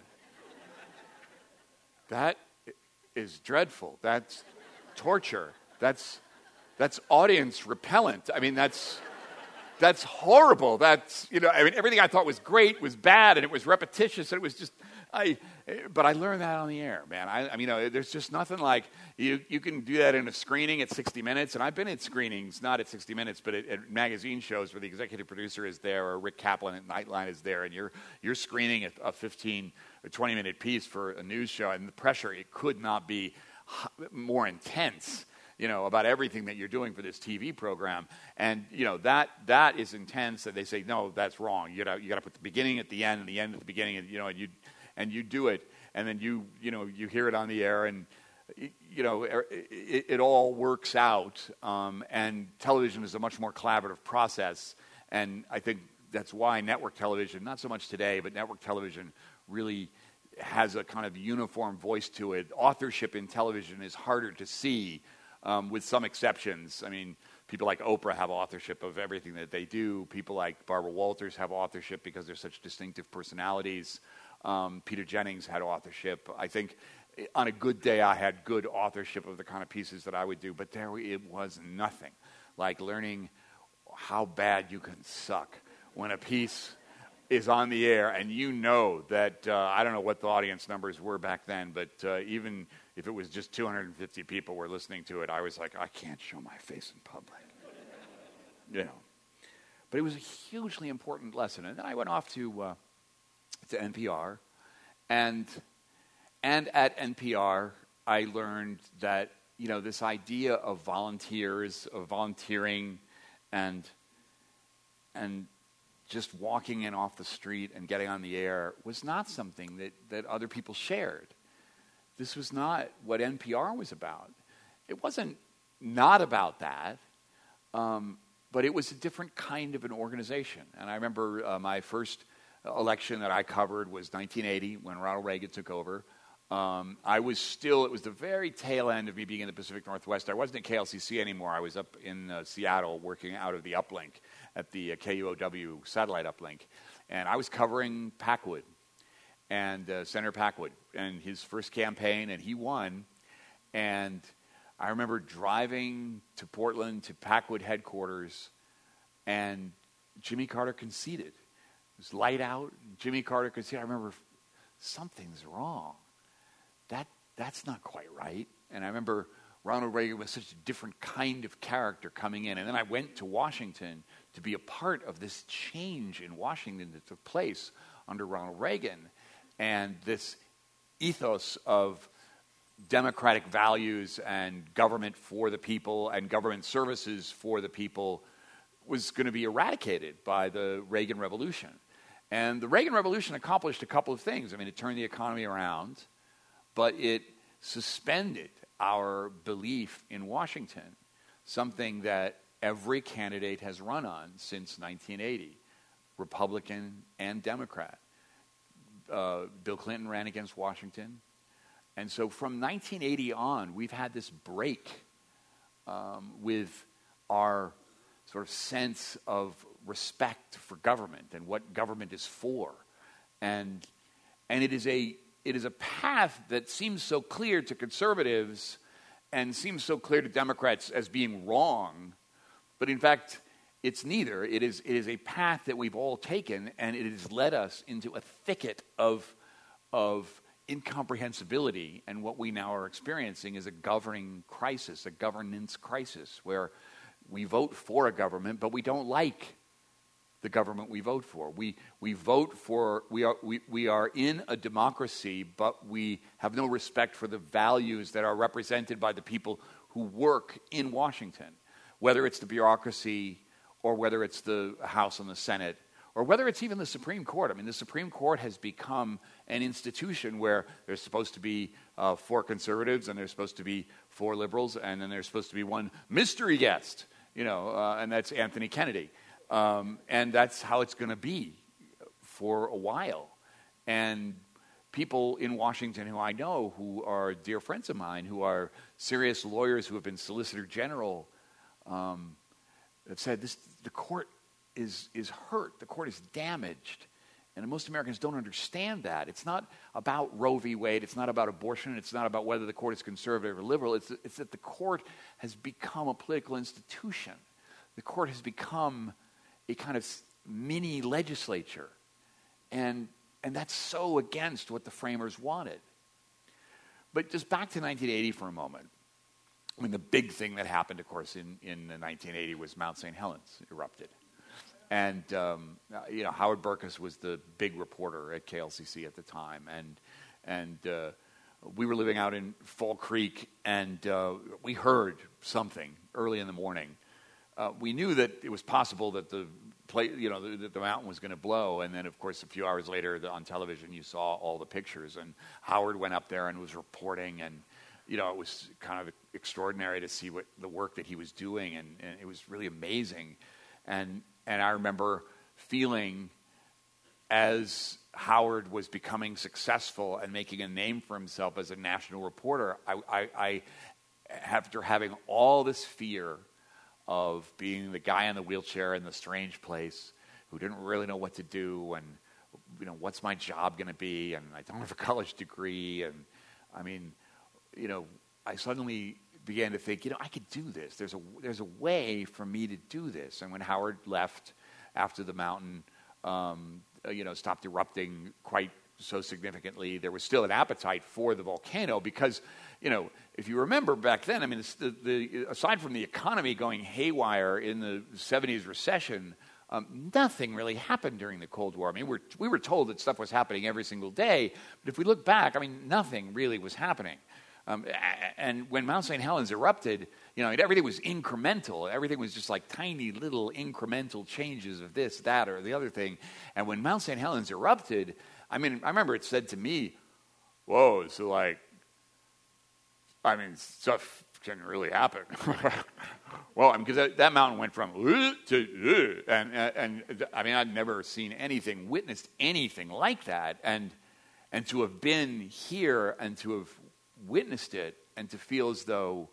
that is dreadful. That's torture. That's, that's audience repellent. I mean, that's... That's horrible. That's, you know, I mean, everything I thought was great was bad, and it was repetitious, and it was just, I, but I learned that on the air, man. I, I mean, you know, there's just nothing like, you you can do that in a screening at sixty minutes, and I've been at screenings, not at sixty minutes, but at, at magazine shows where the executive producer is there, or Rick Kaplan at Nightline is there, and you're you're screening a, a fifteen or twenty minute piece for a news show, and the pressure, it could not be more intense, you know, about everything that you're doing for this T V program. And, you know, that that is intense, that they say, no, that's wrong. You gotta, you gotta put the beginning at the end and the end at the beginning, and, you know, and you, and you do it, and then you, you know, you hear it on the air, and, you know, it, it all works out, um, and television is a much more collaborative process, and I think that's why network television, not so much today, but network television really has a kind of uniform voice to it. Authorship in television is harder to see, Um, with some exceptions. I mean, people like Oprah have authorship of everything that they do. People like Barbara Walters have authorship because they're such distinctive personalities. Um, Peter Jennings had authorship. I think on a good day, I had good authorship of the kind of pieces that I would do, but there it was nothing like learning how bad you can suck when a piece is on the air, and you know that, uh, I don't know what the audience numbers were back then, but uh, even if it was just two hundred fifty people were listening to it, I was like, I can't show my face in public. You know. But it was a hugely important lesson. And then I went off to uh, to N P R, and and at N P R, I learned that, you know, this idea of volunteers, of volunteering, and and just walking in off the street and getting on the air was not something that, that other people shared. This was not what N P R was about. It wasn't not about that, um, but it was a different kind of an organization. And I remember uh, my first election that I covered was nineteen eighty when Ronald Reagan took over. Um, I was still, it was the very tail end of me being in the Pacific Northwest. I wasn't at K L C C anymore. I was up in uh, Seattle working out of the uplink at the uh, K U O W satellite uplink. And I was covering Packwood and uh, Senator Packwood and his first campaign, and he won. And I remember driving to Portland to Packwood headquarters, and Jimmy Carter conceded. It was light out. Jimmy Carter conceded. I remember something's wrong. That that's not quite right. And I remember Ronald Reagan was such a different kind of character coming in. And then I went to Washington to be a part of this change in Washington that took place under Ronald Reagan. And this ethos of democratic values and government for the people and government services for the people was going to be eradicated by the Reagan Revolution. And the Reagan Revolution accomplished a couple of things. I mean, it turned the economy around, but it suspended our belief in Washington, something that every candidate has run on since nineteen eighty, Republican and Democrat. Uh, Bill Clinton ran against Washington. And so from nineteen eighty on, we've had this break um, with our sort of sense of respect for government and what government is for. And and it is a it is a path that seems so clear to conservatives and seems so clear to Democrats as being wrong, but in fact, it's neither. It is it is a path that we've all taken, and it has led us into a thicket of of incomprehensibility, and what we now are experiencing is a governing crisis, a governance crisis, where we vote for a government, but we don't like the government we vote for. We we vote for we are we, we are in a democracy, but we have no respect for the values that are represented by the people who work in Washington, whether it's the bureaucracy or whether it's the House and the Senate, or whether it's even the Supreme Court. I mean, the Supreme Court has become an institution where there's supposed to be uh, four conservatives, and there's supposed to be four liberals, and then there's supposed to be one mystery guest, you know, uh, and that's Anthony Kennedy. Um, and that's how it's going to be for a while. And people in Washington who I know, who are dear friends of mine, who are serious lawyers who have been Solicitor General, um, have said this: the court is is hurt, the court is damaged. And most Americans don't understand that. It's not about Roe v. Wade. It's not about abortion. It's not about whether the court is conservative or liberal. It's, it's that the court has become a political institution. The court has become a kind of mini legislature. And, and that's so against what the framers wanted. But just back to nineteen eighty for a moment. I mean, the big thing that happened, of course, in, in nineteen eighty was Mount Saint Helens erupted. And, um, you know, Howard Burkus was the big reporter at K L C C at the time. And and uh, we were living out in Fall Creek, and uh, we heard something early in the morning. Uh, we knew that it was possible that the play, you know, the, that the mountain was going to blow. And then, of course, a few hours later the, on television, you saw all the pictures. And Howard went up there and was reporting. And, you know, it was kind of extraordinary to see what the work that he was doing. And, and it was really amazing. And And I remember feeling, as Howard was becoming successful and making a name for himself as a national reporter, I, I, I after having all this fear of being the guy in the wheelchair in the strange place who didn't really know what to do, and, you know, what's my job going to be, and I don't have a college degree, and, I mean, you know, I suddenly began to think, you know, I could do this. There's a there's a way for me to do this. And when Howard left after the mountain, um, you know, stopped erupting quite so significantly, there was still an appetite for the volcano because, you know, if you remember back then, I mean, the, the aside from the economy going haywire in the seventies recession, um, nothing really happened during the Cold War. I mean, we're, we were told that stuff was happening every single day, but if we look back, I mean, nothing really was happening. Um, and when Mount Saint Helens erupted, you know, everything was incremental. Everything was just like tiny little incremental changes of this, that, or the other thing. And when Mount Saint Helens erupted, I mean, I remember it said to me, whoa, so like, I mean, stuff can really happen. Well, I mean, because that, that mountain went from uh, to uh, and, and and I mean, I'd never seen anything, witnessed anything like that, and and to have been here and to have witnessed it and to feel as though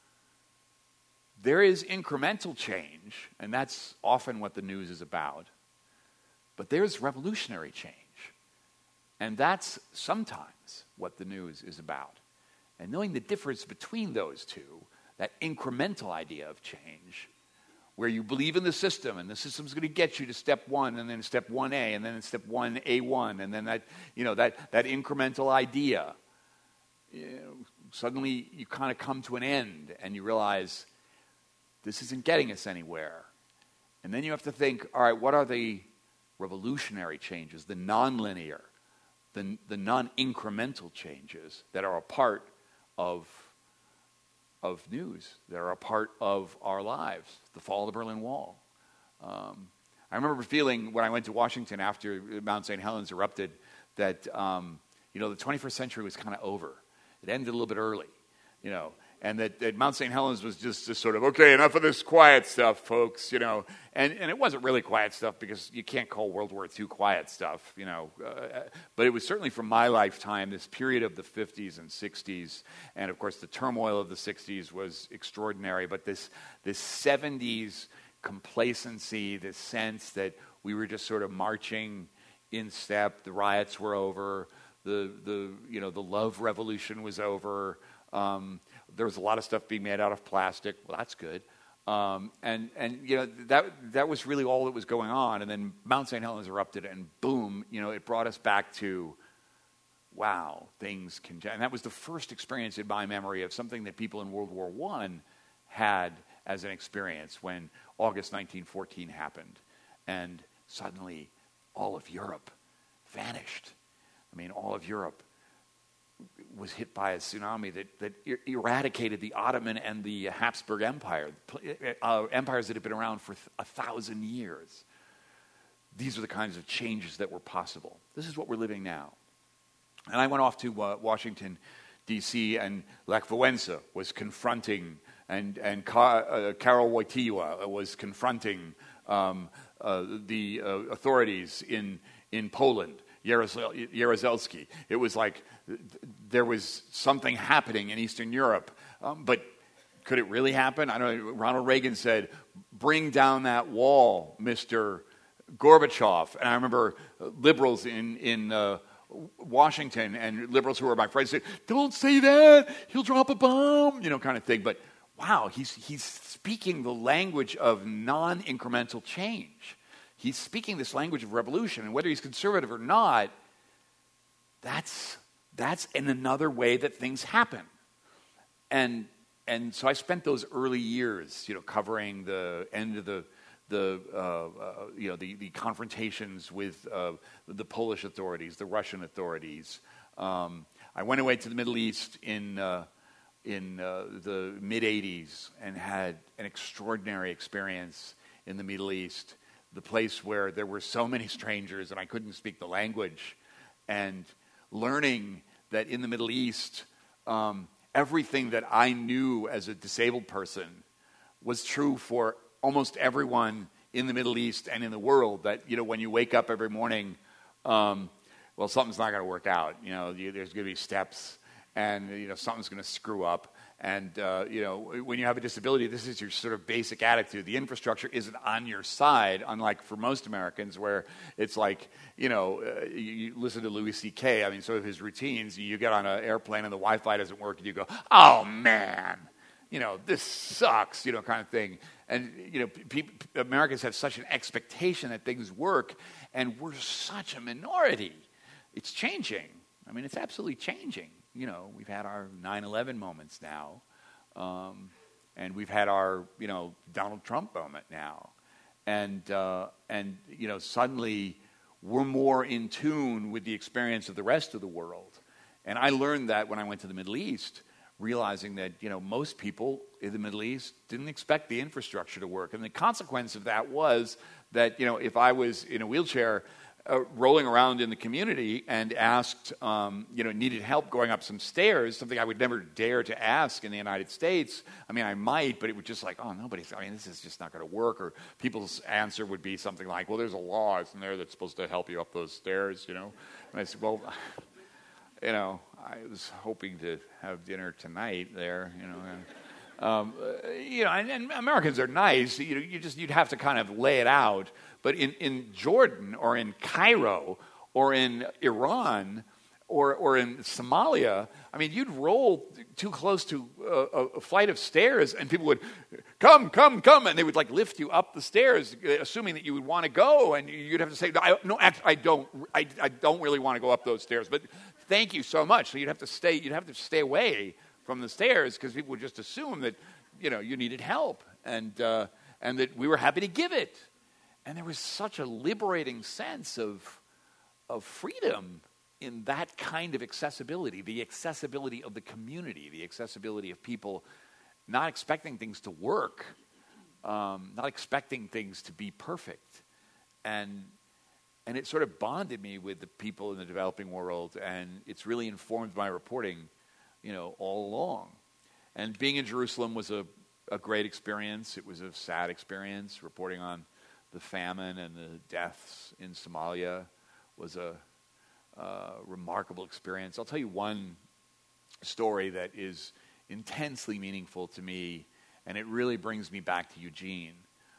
there is incremental change, and that's often what the news is about, but there's revolutionary change, and that's sometimes what the news is about. And knowing the difference between those two, that incremental idea of change, where you believe in the system, and the system's going to get you to step one, and then step one A, and then step one A one, and then that, you know, that, that incremental idea, you know, suddenly you kind of come to an end, and you realize this isn't getting us anywhere. And then you have to think, all right, what are the revolutionary changes, the nonlinear, the, the non-incremental changes that are a part of of news, that are a part of our lives, the fall of the Berlin Wall. Um, I remember feeling when I went to Washington after Mount Saint Helens erupted that, um, you know, the twenty-first century was kind of over. It ended a little bit early, you know, and that, that Mount Saint Helens was just, just sort of, okay, enough of this quiet stuff, folks, you know. And, and it wasn't really quiet stuff because you can't call World War Two quiet stuff, you know. Uh, but it was certainly from my lifetime, this period of the fifties and sixties, and of course the turmoil of the sixties was extraordinary, but this, this seventies complacency, this sense that we were just sort of marching in step, the riots were over, the, the you know, the love revolution was over, um, there was a lot of stuff being made out of plastic. Well, that's good. Um, and, and you know, that that was really all that was going on. And then Mount Saint Helens erupted, and boom, you know, it brought us back to, wow, things can change. And that was the first experience in my memory of something that people in World War One had as an experience when August nineteen fourteen happened. And suddenly all of Europe vanished. I mean, all of Europe was hit by a tsunami that, that er- eradicated the Ottoman and the Habsburg Empire, uh, empires that had been around for th- a thousand years. These are the kinds of changes that were possible. This is what we're living now. And I went off to uh, Washington, D C, and Lech Wałęsa was confronting, and, and Ka- uh, Karol Wojtyła was confronting um, uh, the uh, authorities in, in Poland. Jaruzelski. It was like th- there was something happening in Eastern Europe, um, but could it really happen? I don't know. Ronald Reagan said, "Bring down that wall, Mister Gorbachev." And I remember liberals in in uh, Washington and liberals who were my friends said, "Don't say that. He'll drop a bomb," you know, kind of thing. But wow, he's he's speaking the language of non-incremental change. He's speaking this language of revolution, and whether he's conservative or not, that's that's in another way that things happen. And and so I spent those early years, you know, covering the end of the the uh, uh, you know the, the confrontations with uh, the Polish authorities, the Russian authorities. Um, I went away to the Middle East in uh, in uh, the mid eighties and had an extraordinary experience in the Middle East. The place where there were so many strangers and I couldn't speak the language, and learning that in the Middle East, um, everything that I knew as a disabled person was true for almost everyone in the Middle East and in the world. That, you know, when you wake up every morning, um, well, something's not going to work out. You know, you, there's going to be steps, and, you know, something's going to screw up. And, uh, you know, when you have a disability, this is your sort of basic attitude. The infrastructure isn't on your side, unlike for most Americans where it's like, you know, uh, you, you listen to Louis C K. I mean, sort of his routines. You get on an airplane and the Wi-Fi doesn't work and you go, oh, man, you know, this sucks, you know, kind of thing. And, you know, pe- pe- Americans have such an expectation that things work, and we're such a minority. It's changing. I mean, it's absolutely changing. You know, we've had our nine eleven moments now, um, and we've had our, you know, Donald Trump moment now. And, uh, and you know, suddenly we're more in tune with the experience of the rest of the world. And I learned that when I went to the Middle East, realizing that, you know, most people in the Middle East didn't expect the infrastructure to work. And the consequence of that was that, you know, if I was in a wheelchair uh, rolling around in the community and asked, um, you know, needed help going up some stairs, something I would never dare to ask in the United States. I mean, I might, but it would just like, oh, nobody's, I mean, this is just not going to work. Or people's answer would be something like, well, there's a law, isn't there, that's supposed to help you up those stairs, you know? And I said, well, you know, I was hoping to have dinner tonight there, you know. And, um, uh, you know, and, and Americans are nice. You know, you just you'd have to kind of lay it out. But in, in Jordan or in Cairo or in Iran or or in Somalia, I mean, you'd roll too close to a, a flight of stairs, and people would come, come, come, and they would like lift you up the stairs, assuming that you would want to go, and you'd have to say, no, I, no actually, I don't, I, I don't really want to go up those stairs, but thank you so much. So you'd have to stay, you'd have to stay away from the stairs because people would just assume that, you know, you needed help, and uh, and that we were happy to give it. And there was such a liberating sense of of freedom in that kind of accessibility, the accessibility of the community, the accessibility of people not expecting things to work, um, not expecting things to be perfect. And and it sort of bonded me with the people in the developing world, and it's really informed my reporting, you know, all along. And being in Jerusalem was a, a great experience. It was a sad experience. Reporting on the famine and the deaths in Somalia was a uh, remarkable experience. I'll tell you one story that is intensely meaningful to me, and it really brings me back to Eugene.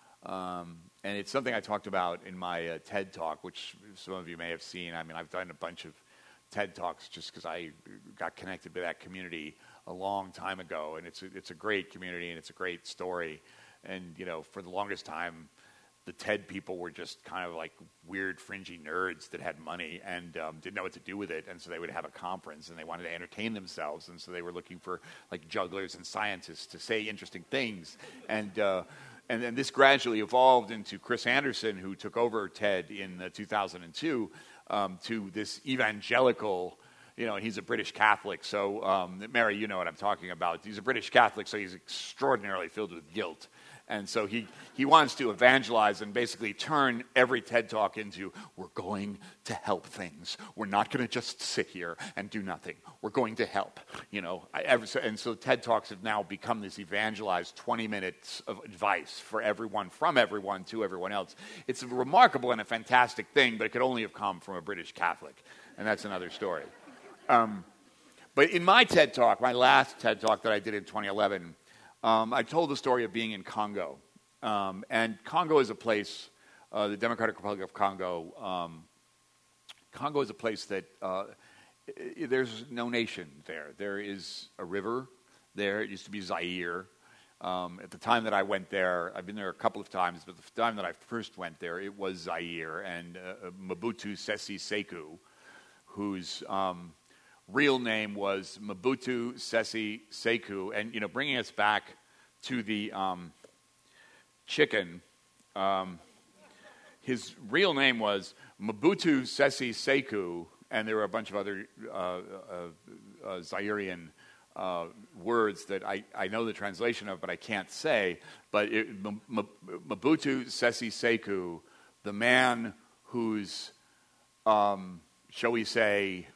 Um, and it's something I talked about in my uh, TED Talk, which some of you may have seen. I mean, I've done a bunch of TED Talks just because I got connected with that community a long time ago, and it's a, it's a great community, and it's a great story. And, you know, for the longest time, the TED people were just kind of like weird, fringy nerds that had money and um, didn't know what to do with it. And so they would have a conference and they wanted to entertain themselves. And so they were looking for like jugglers and scientists to say interesting things. And uh, and then this gradually evolved into Chris Anderson, who took over TED in uh, two thousand two, um, to this evangelical, you know, he's a British Catholic. So, um, Mary, you know what I'm talking about. He's a British Catholic, so he's extraordinarily filled with guilt. And so he, he wants to evangelize and basically turn every TED Talk into, we're going to help things. We're not going to just sit here and do nothing. We're going to help. You know, I, ever, and so TED Talks have now become this evangelized twenty minutes of advice for everyone, from everyone to everyone else. It's a remarkable and a fantastic thing, but it could only have come from a British Catholic. And that's another story. Um, but in my TED Talk, my last TED Talk that I did in twenty eleven, Um, I told the story of being in Congo. Um, and Congo is a place, uh, the Democratic Republic of Congo, um, Congo is a place that uh, I- there's no nation there. There is a river there. It used to be Zaire. Um, at the time that I went there, I've been there a couple of times, but the time that I first went there, it was Zaire. And uh, Mobutu Sese Seko, whose Um, real name was Mobutu Sese Seko, and you know, bringing us back to the um, chicken, um, his real name was Mobutu Sese Seko, and there were a bunch of other uh, uh, uh, Zairean uh, words that I, I know the translation of, but I can't say. But it, M- M- Mobutu Sese Seko, the man whose, um, shall we say,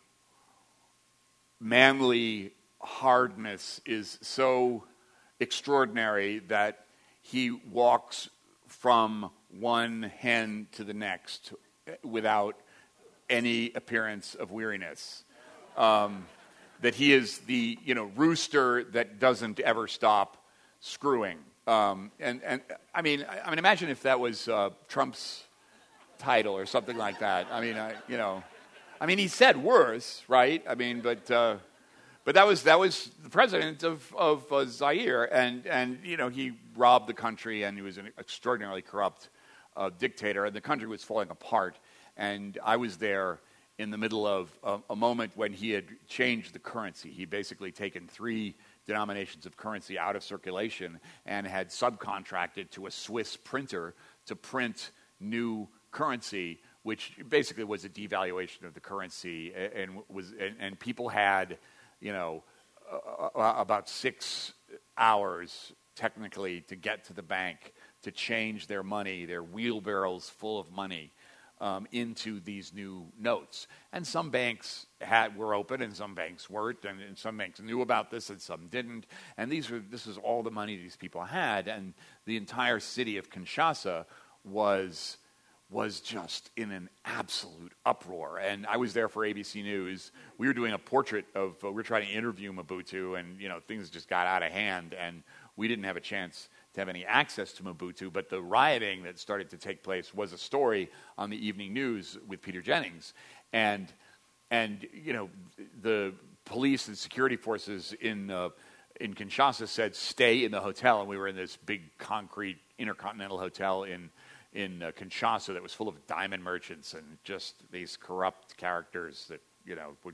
manly hardness is so extraordinary that he walks from one hen to the next without any appearance of weariness. Um, that he is the, you know, rooster that doesn't ever stop screwing. Um, and, and I mean, I, I mean, imagine if that was uh, Trump's title or something like that. I mean, I, you know. I mean, he said worse, right? I mean, but uh, but that was that was the president of of uh, Zaire, and and you know, he robbed the country, and he was an extraordinarily corrupt uh, dictator, and the country was falling apart. And I was there in the middle of a, a moment when he had changed the currency. He basically taken three denominations of currency out of circulation and had subcontracted to a Swiss printer to print new currency, which basically was a devaluation of the currency, and was and, and people had, you know, uh, about six hours technically to get to the bank to change their money, their wheelbarrows full of money. um, into these new notes. And some banks had were open, and some banks weren't, and, and some banks knew about this, and some didn't. And these were this is all the money these people had, and the entire city of Kinshasa was was just in an absolute uproar. And I was there for A B C News. We were doing a portrait of, uh, we were trying to interview Mobutu, and, you know, things just got out of hand, and we didn't have a chance to have any access to Mobutu, but the rioting that started to take place was a story on the evening news with Peter Jennings. And, and you know, the police and security forces in, uh, in Kinshasa said, stay in the hotel, and we were in this big concrete intercontinental hotel in in uh, Kinshasa that was full of diamond merchants and just these corrupt characters that, you know, would,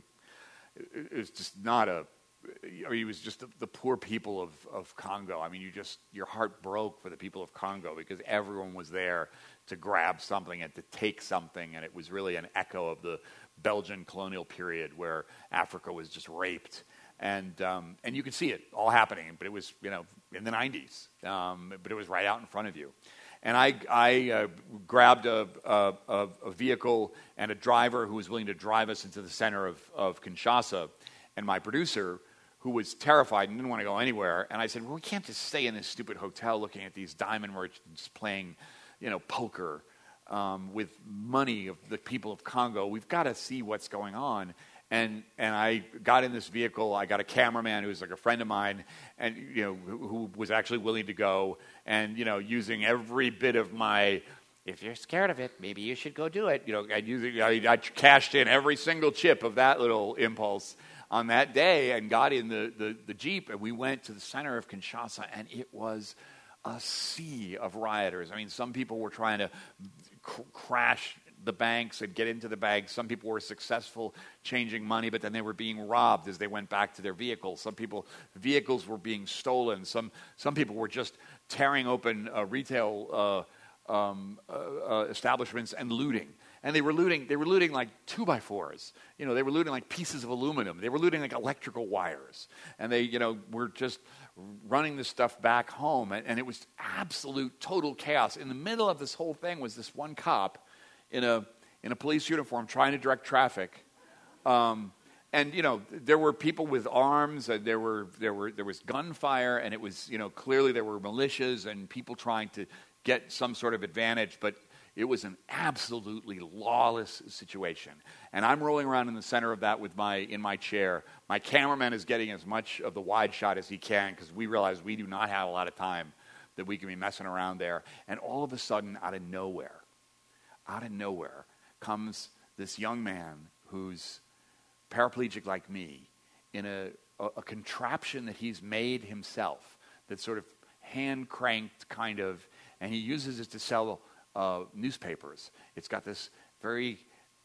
it, it was just not a, I mean, it was just the, the poor people of, of Congo. I mean, you just, your heart broke for the people of Congo because everyone was there to grab something and to take something, and it was really an echo of the Belgian colonial period where Africa was just raped. And um, and you could see it all happening, but it was, you know, in the nineties, um, but it was right out in front of you. And I, I uh, grabbed a, a, a vehicle and a driver who was willing to drive us into the center of, of Kinshasa, and my producer, who was terrified and didn't want to go anywhere. And I said, well, we can't just stay in this stupid hotel looking at these diamond merchants playing, you know, poker um, with money of the people of Congo. We've got to see what's going on. And and I got in this vehicle. I got a cameraman who was like a friend of mine, and you know who, who was actually willing to go, and you know using every bit of my, if you're scared of it, maybe you should go do it. You know, I using I, I cashed in every single chip of that little impulse on that day, and got in the, the the Jeep, and we went to the center of Kinshasa, and it was a sea of rioters. I mean, some people were trying to cr- crash the banks and get into the banks. Some people were successful changing money, but then they were being robbed as they went back to their vehicles. Some people, vehicles were being stolen. Some some people were just tearing open uh, retail uh, um, uh, uh, establishments and looting. And they were looting. They were looting like two by fours. You know, they were looting like pieces of aluminum. They were looting like electrical wires. And they, you know, were just running this stuff back home. And, and it was absolute, total chaos. In the middle of this whole thing was this one cop in a in a police uniform trying to direct traffic, um, and you know there were people with arms, and there were there were there was gunfire, and it was you know clearly there were militias and people trying to get some sort of advantage, but it was an absolutely lawless situation. And I'm rolling around in the center of that with my in my chair. My cameraman is getting as much of the wide shot as he can because we realize we do not have a lot of time that we can be messing around there. And all of a sudden, out of nowhere. Out of nowhere comes this young man who's paraplegic like me in a, a, a contraption that he's made himself that's sort of hand-cranked kind of, and he uses it to sell uh, newspapers. It's got this very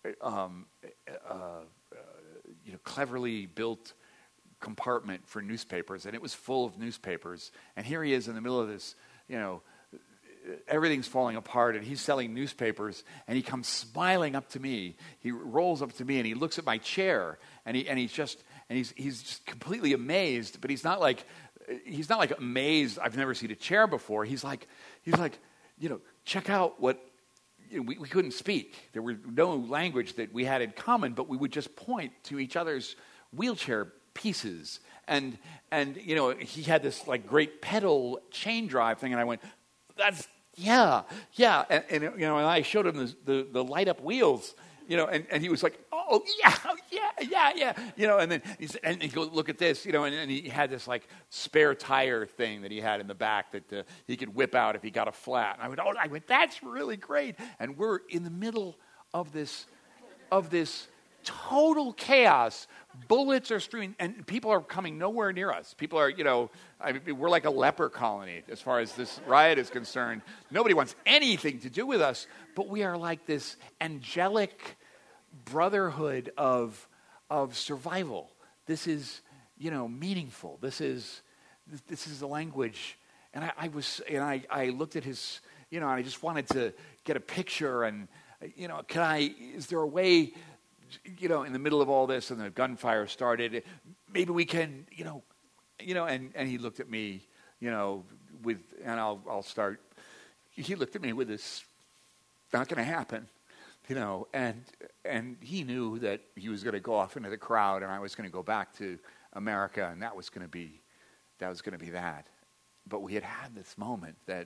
um, uh, uh, you know, cleverly built compartment for newspapers, and it was full of newspapers. And here he is in the middle of this, you know, everything's falling apart, and he's selling newspapers, and he comes smiling up to me. He rolls up to me, and he looks at my chair, and he and he's just and he's he's just completely amazed. But he's not like he's not like amazed. I've never seen a chair before. He's like he's like you know, check out what you know, we we couldn't speak. There were no language that we had in common, but we would just point to each other's wheelchair pieces. And and you know, he had this like great pedal chain drive thing, and I went, That's yeah, yeah, and, and you know, and I showed him the the, the light up wheels, you know, and, and he was like, oh yeah, yeah, yeah, yeah, you know, and then he's and he goes, look at this, you know, and, and he had this like spare tire thing that he had in the back that uh, he could whip out if he got a flat. And I went, oh, I went, that's really great, and we're in the middle of this of this total chaos. Bullets are streaming, and people are coming nowhere near us. People are, you know, I mean, we're like a leper colony as far as this riot is concerned. Nobody wants anything to do with us, but we are like this angelic brotherhood of of survival. This is, you know, meaningful. This is this is the language. And I, I was, and I, I looked at his, you know, and I just wanted to get a picture. And, you know, can I? Is there a way? You know, in the middle of all this, and the gunfire started, maybe we can, you know, you know, and, and he looked at me, you know, with, and I'll I'll start. He looked at me with this, not going to happen. you know, and and he knew that he was going to go off into the crowd, and I was going to go back to America, and that was going to be that was going to be that. But we had had this moment that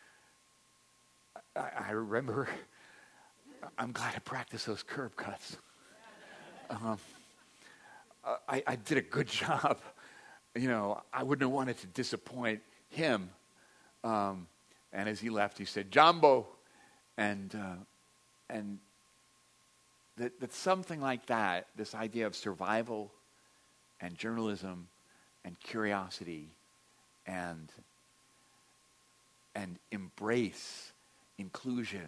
I, I remember. I'm glad I practiced those curb cuts. Um, I, I did a good job. You know, I wouldn't have wanted to disappoint him. Um, and as he left, he said, "Jambo," and uh, and that, that something like that, this idea of survival and journalism and curiosity and and embrace inclusion.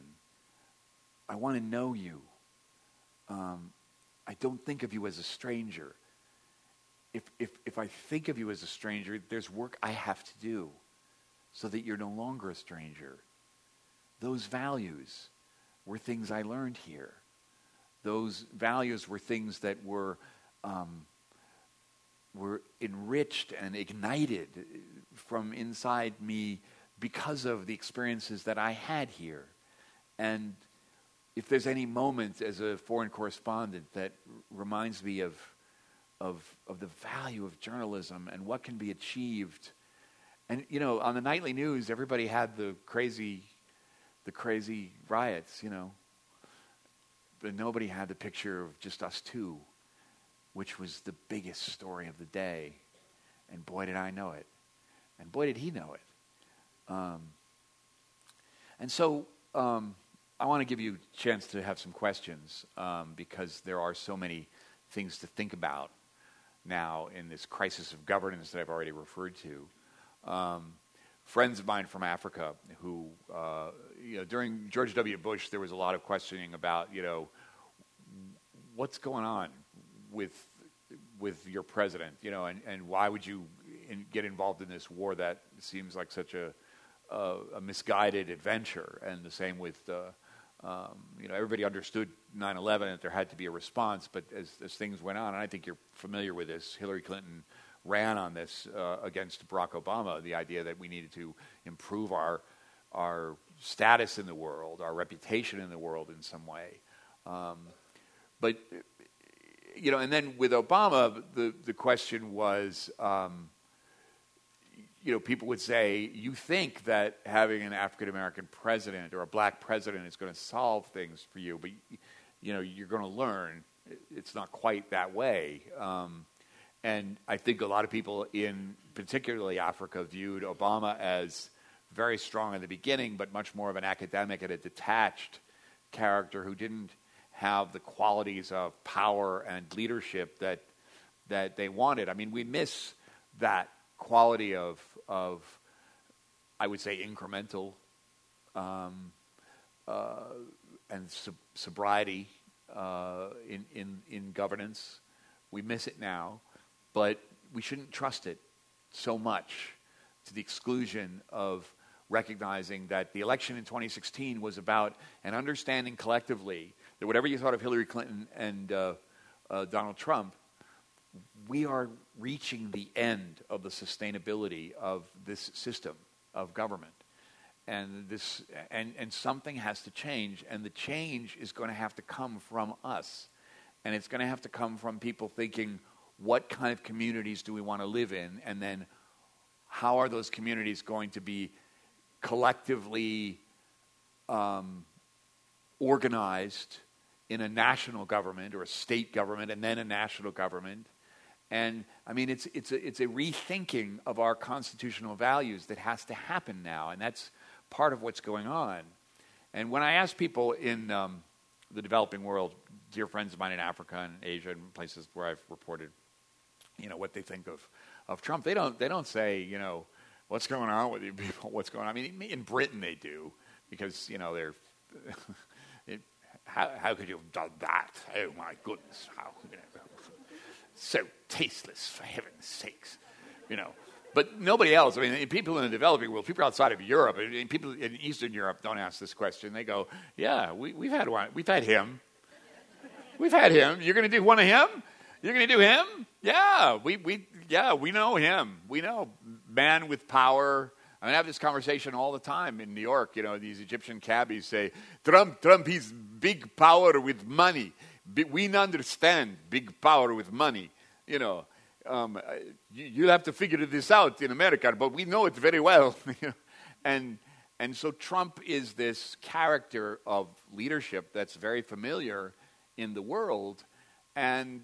I want to know you. Um, I don't think of you as a stranger. If, if, if I think of you as a stranger, there's work I have to do so that you're no longer a stranger. Those values were things I learned here. Those values were things that were um, were enriched and ignited from inside me because of the experiences that I had here. And if there's any moment as a foreign correspondent that r- reminds me of, of of the value of journalism and what can be achieved, and you know, on the nightly news, everybody had the crazy, the crazy riots, you know, but nobody had the picture of just us two, which was the biggest story of the day, and boy did I know it, and boy did he know it, um, and so. Um, I want to give you a chance to have some questions um, because there are so many things to think about now in this crisis of governance that I've already referred to. Um, friends of mine from Africa who, uh, you know, during George W. Bush, there was a lot of questioning about, you know, what's going on with with your president, you know, and, and why would you in, get involved in this war that seems like such a, a, a misguided adventure? And the same with... Uh, Um, you know, everybody understood nine eleven that there had to be a response, but as, as things went on, and I think you're familiar with this, Hillary Clinton ran on this uh, against Barack Obama, the idea that we needed to improve our our status in the world, our reputation in the world in some way. Um, but, you know, and then with Obama, the, the question was... Um, You know, people would say, you think that having an African-American president or a black president is going to solve things for you, but, you know, you're going to learn it's not quite that way. Um, and I think a lot of people in particularly Africa viewed Obama as very strong in the beginning, but much more of an academic and a detached character who didn't have the qualities of power and leadership that that they wanted. I mean, we miss that quality of, of I would say, incremental um, uh, and sob- sobriety uh, in, in, in governance. We miss it now, but we shouldn't trust it so much to the exclusion of recognizing that the election in twenty sixteen was about an understanding collectively that whatever you thought of Hillary Clinton and uh, uh, Donald Trump, we are reaching the end of the sustainability of this system of government. And this and, and something has to change, and the change is going to have to come from us. And it's going to have to come from people thinking, what kind of communities do we want to live in? And then how are those communities going to be collectively um, organized in a national government or a state government and then a national government? And I mean, it's it's a, it's a rethinking of our constitutional values that has to happen now, and that's part of what's going on. And when I ask people in um, the developing world, dear friends of mine in Africa and Asia and places where I've reported, you know, what they think of, of Trump, they don't they don't say, you know, what's going on with you people? What's going on? I mean, in Britain they do, because, you know, they're it, how how could you have done that? Oh my goodness, how you know, so tasteless, for heaven's sakes, you know. But nobody else, I mean, people in the developing world, people outside of Europe, I mean, people in Eastern Europe don't ask this question. They go, yeah, we, we've had one. We've had him. We've had him. You're going to do one of him? You're going to do him? Yeah, we, we, yeah, we know him. We know man with power. I mean, I have this conversation all the time in New York. You know, these Egyptian cabbies say, Trump, Trump, he's big power with money. We understand big power with money. You know, um, you, you'll have to figure this out in America, but we know it very well. and and so Trump is this character of leadership that's very familiar in the world. And,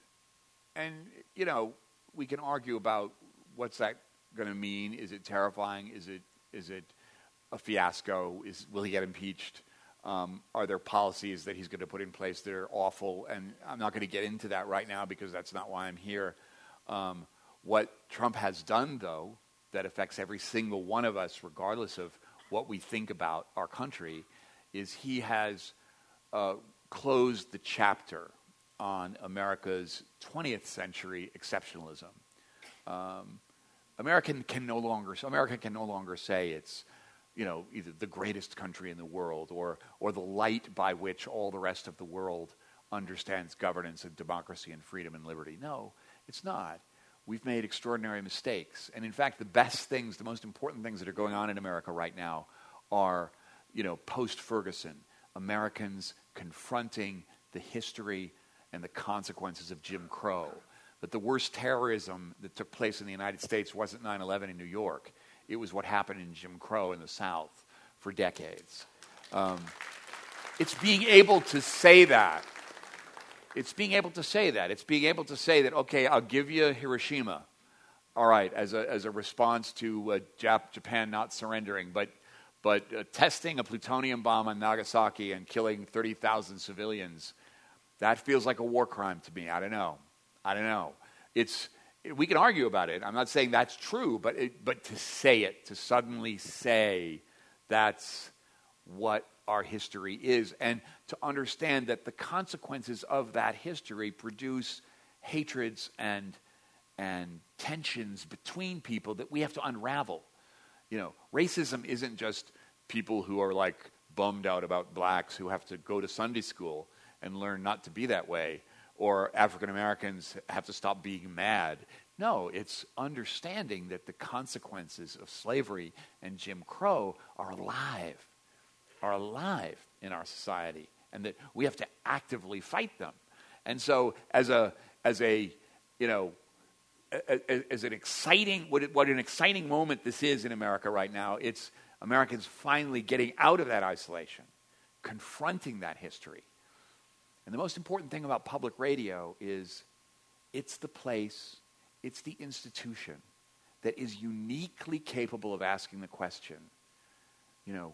and you know, we can argue about what's that going to mean. Is it terrifying? Is it is it a fiasco? Is will he get impeached? Um, are there policies that he's going to put in place that are awful? And I'm not going to get into that right now because that's not why I'm here. Um, what Trump has done, though, that affects every single one of us, regardless of what we think about our country, is he has uh, closed the chapter on America's twentieth century exceptionalism. Um, American can no longer, America can no longer say it's, you know, either the greatest country in the world or or the light by which all the rest of the world understands governance and democracy and freedom and liberty. No, it's not. We've made extraordinary mistakes. And in fact, the best things, the most important things that are going on in America right now are, you know, post-Ferguson, Americans confronting the history and the consequences of Jim Crow. That the worst terrorism that took place in the United States wasn't nine eleven in New York. It was what happened in Jim Crow in the South for decades. Um, it's being able to say that. It's being able to say that. It's being able to say that, okay, I'll give you Hiroshima, all right, as a as a response to uh, Jap- Japan not surrendering, but but uh, testing a plutonium bomb on Nagasaki and killing thirty thousand civilians, that feels like a war crime to me. I don't know. I don't know. It's we can argue about it. I'm not saying that's true, but it, but to say it, to suddenly say that's what our history is, and to understand that the consequences of that history produce hatreds and and tensions between people that we have to unravel. You know, racism isn't just people who are like bummed out about blacks who have to go to Sunday school and learn not to be that way, or African Americans have to stop being mad. No, it's understanding that the consequences of slavery and Jim Crow are alive, are alive in our society, and that we have to actively fight them. And so, as a as a you know, as, as an exciting what what an exciting moment this is in America right now. It's Americans finally getting out of that isolation, confronting that history. And the most important thing about public radio is it's the place, it's the institution that is uniquely capable of asking the question, you know,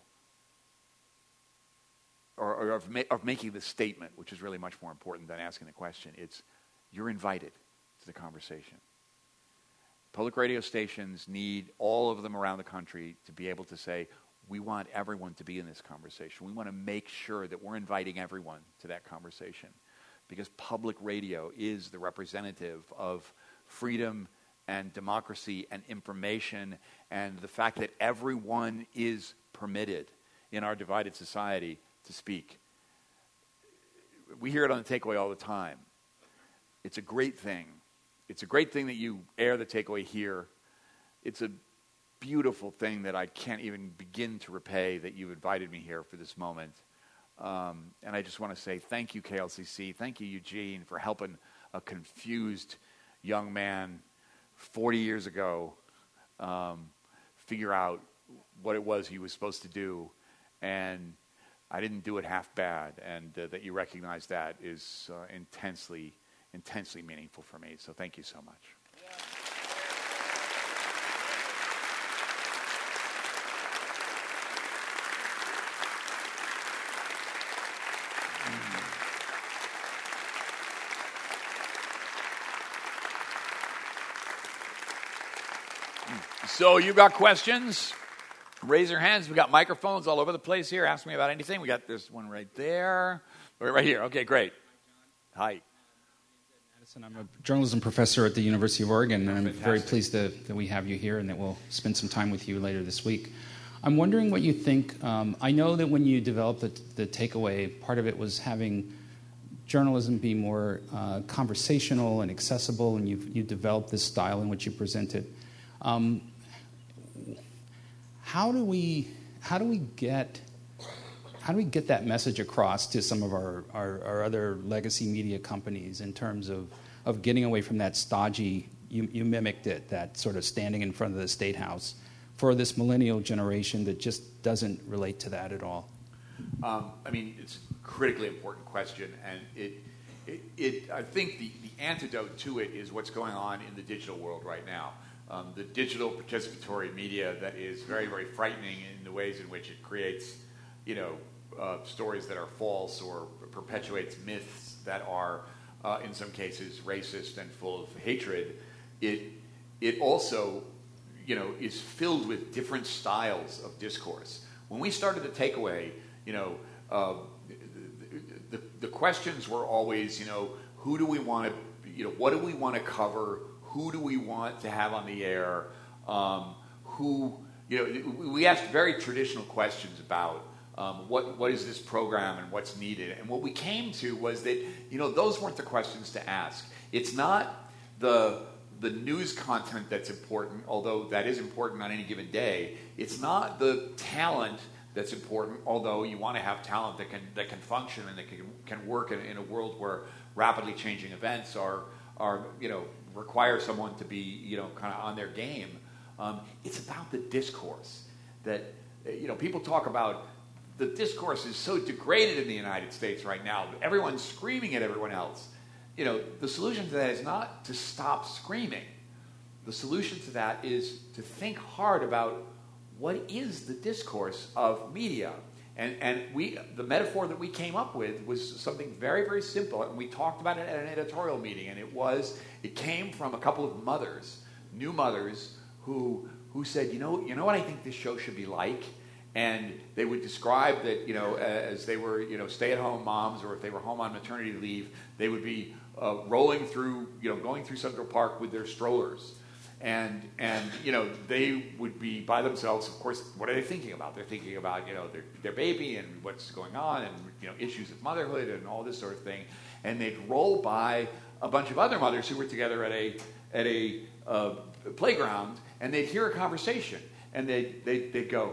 or, or of, ma- of making the statement, which is really much more important than asking the question. It's, you're invited to the conversation. Public radio stations need all of them around the country to be able to say, we want everyone to be in this conversation. We want to make sure that we're inviting everyone to that conversation, because public radio is the representative of freedom and democracy and information, and the fact that everyone is permitted in our divided society to speak. We hear it on the Takeaway all the time. It's a great thing. It's a great thing that you air the Takeaway here. It's a beautiful thing that I can't even begin to repay that you've invited me here for this moment. Um, and I just want to say thank you, K L C C. Thank you, Eugene, for helping a confused young man forty years ago um, figure out what it was he was supposed to do. And I didn't do it half bad. And uh, that you recognize that is uh, intensely, intensely meaningful for me. So thank you so much. Yeah. So you got questions? Raise your hands. We got microphones all over the place here. Ask me about anything. We got this one right there. Right here. Okay, great. Hi. I'm a journalism professor at the University of Oregon, and I'm very pleased to, that we have you here and that we'll spend some time with you later this week. I'm wondering what you think. Um, I know that when you developed the, the Takeaway, part of it was having journalism be more uh, conversational and accessible, and you've, you developed this style in which you present it. Um, how do we how do we get how do we get that message across to some of our, our, our other legacy media companies in terms of, of getting away from that stodgy, you, you mimicked it, that sort of standing in front of the State House, for this millennial generation that just doesn't relate to that at all? Um, I mean, it's a critically important question, and it, it, it I think the, the antidote to it is what's going on in the digital world right now. Um, the digital participatory media that is very, very frightening in the ways in which it creates, you know, uh, stories that are false or perpetuates myths that are, uh, in some cases, racist and full of hatred. It, it also, you know, is filled with different styles of discourse. When we started The Takeaway, you know, uh, the, the, the questions were always, you know, who do we want to, you know, what do we want to cover? Who do we want to have on the air? Um, who, you know, we asked very traditional questions about um, what what is this program and what's needed. And what we came to was that, you know, those weren't the questions to ask. It's not the the news content that's important, although that is important on any given day. It's not the talent that's important, although you want to have talent that can that can function and that can can work in, in a world where rapidly changing events are are you know. require someone to be, you know, kind of on their game. Um, it's about the discourse that, you know, people talk about the discourse is so degraded in the United States right now. Everyone's screaming at everyone else. You know, the solution to that is not to stop screaming. The solution to that is to think hard about what is the discourse of media. And, and we, the metaphor that we came up with was something very, very simple. And we talked about it at an editorial meeting. And it was, it came from a couple of mothers, new mothers, who who said, you know, you know what I think this show should be like? And they would describe that, you know, as they were, you know, stay-at-home moms, or if they were home on maternity leave, they would be uh, rolling through, you know, going through Central Park with their strollers. And, and you know, they would be by themselves. Of course, what are they thinking about? They're thinking about, you know, their, their baby and what's going on and, you know, issues of motherhood and all this sort of thing. And they'd roll by a bunch of other mothers who were together at a at a uh, playground, and they'd hear a conversation. And they'd, they'd, they'd go,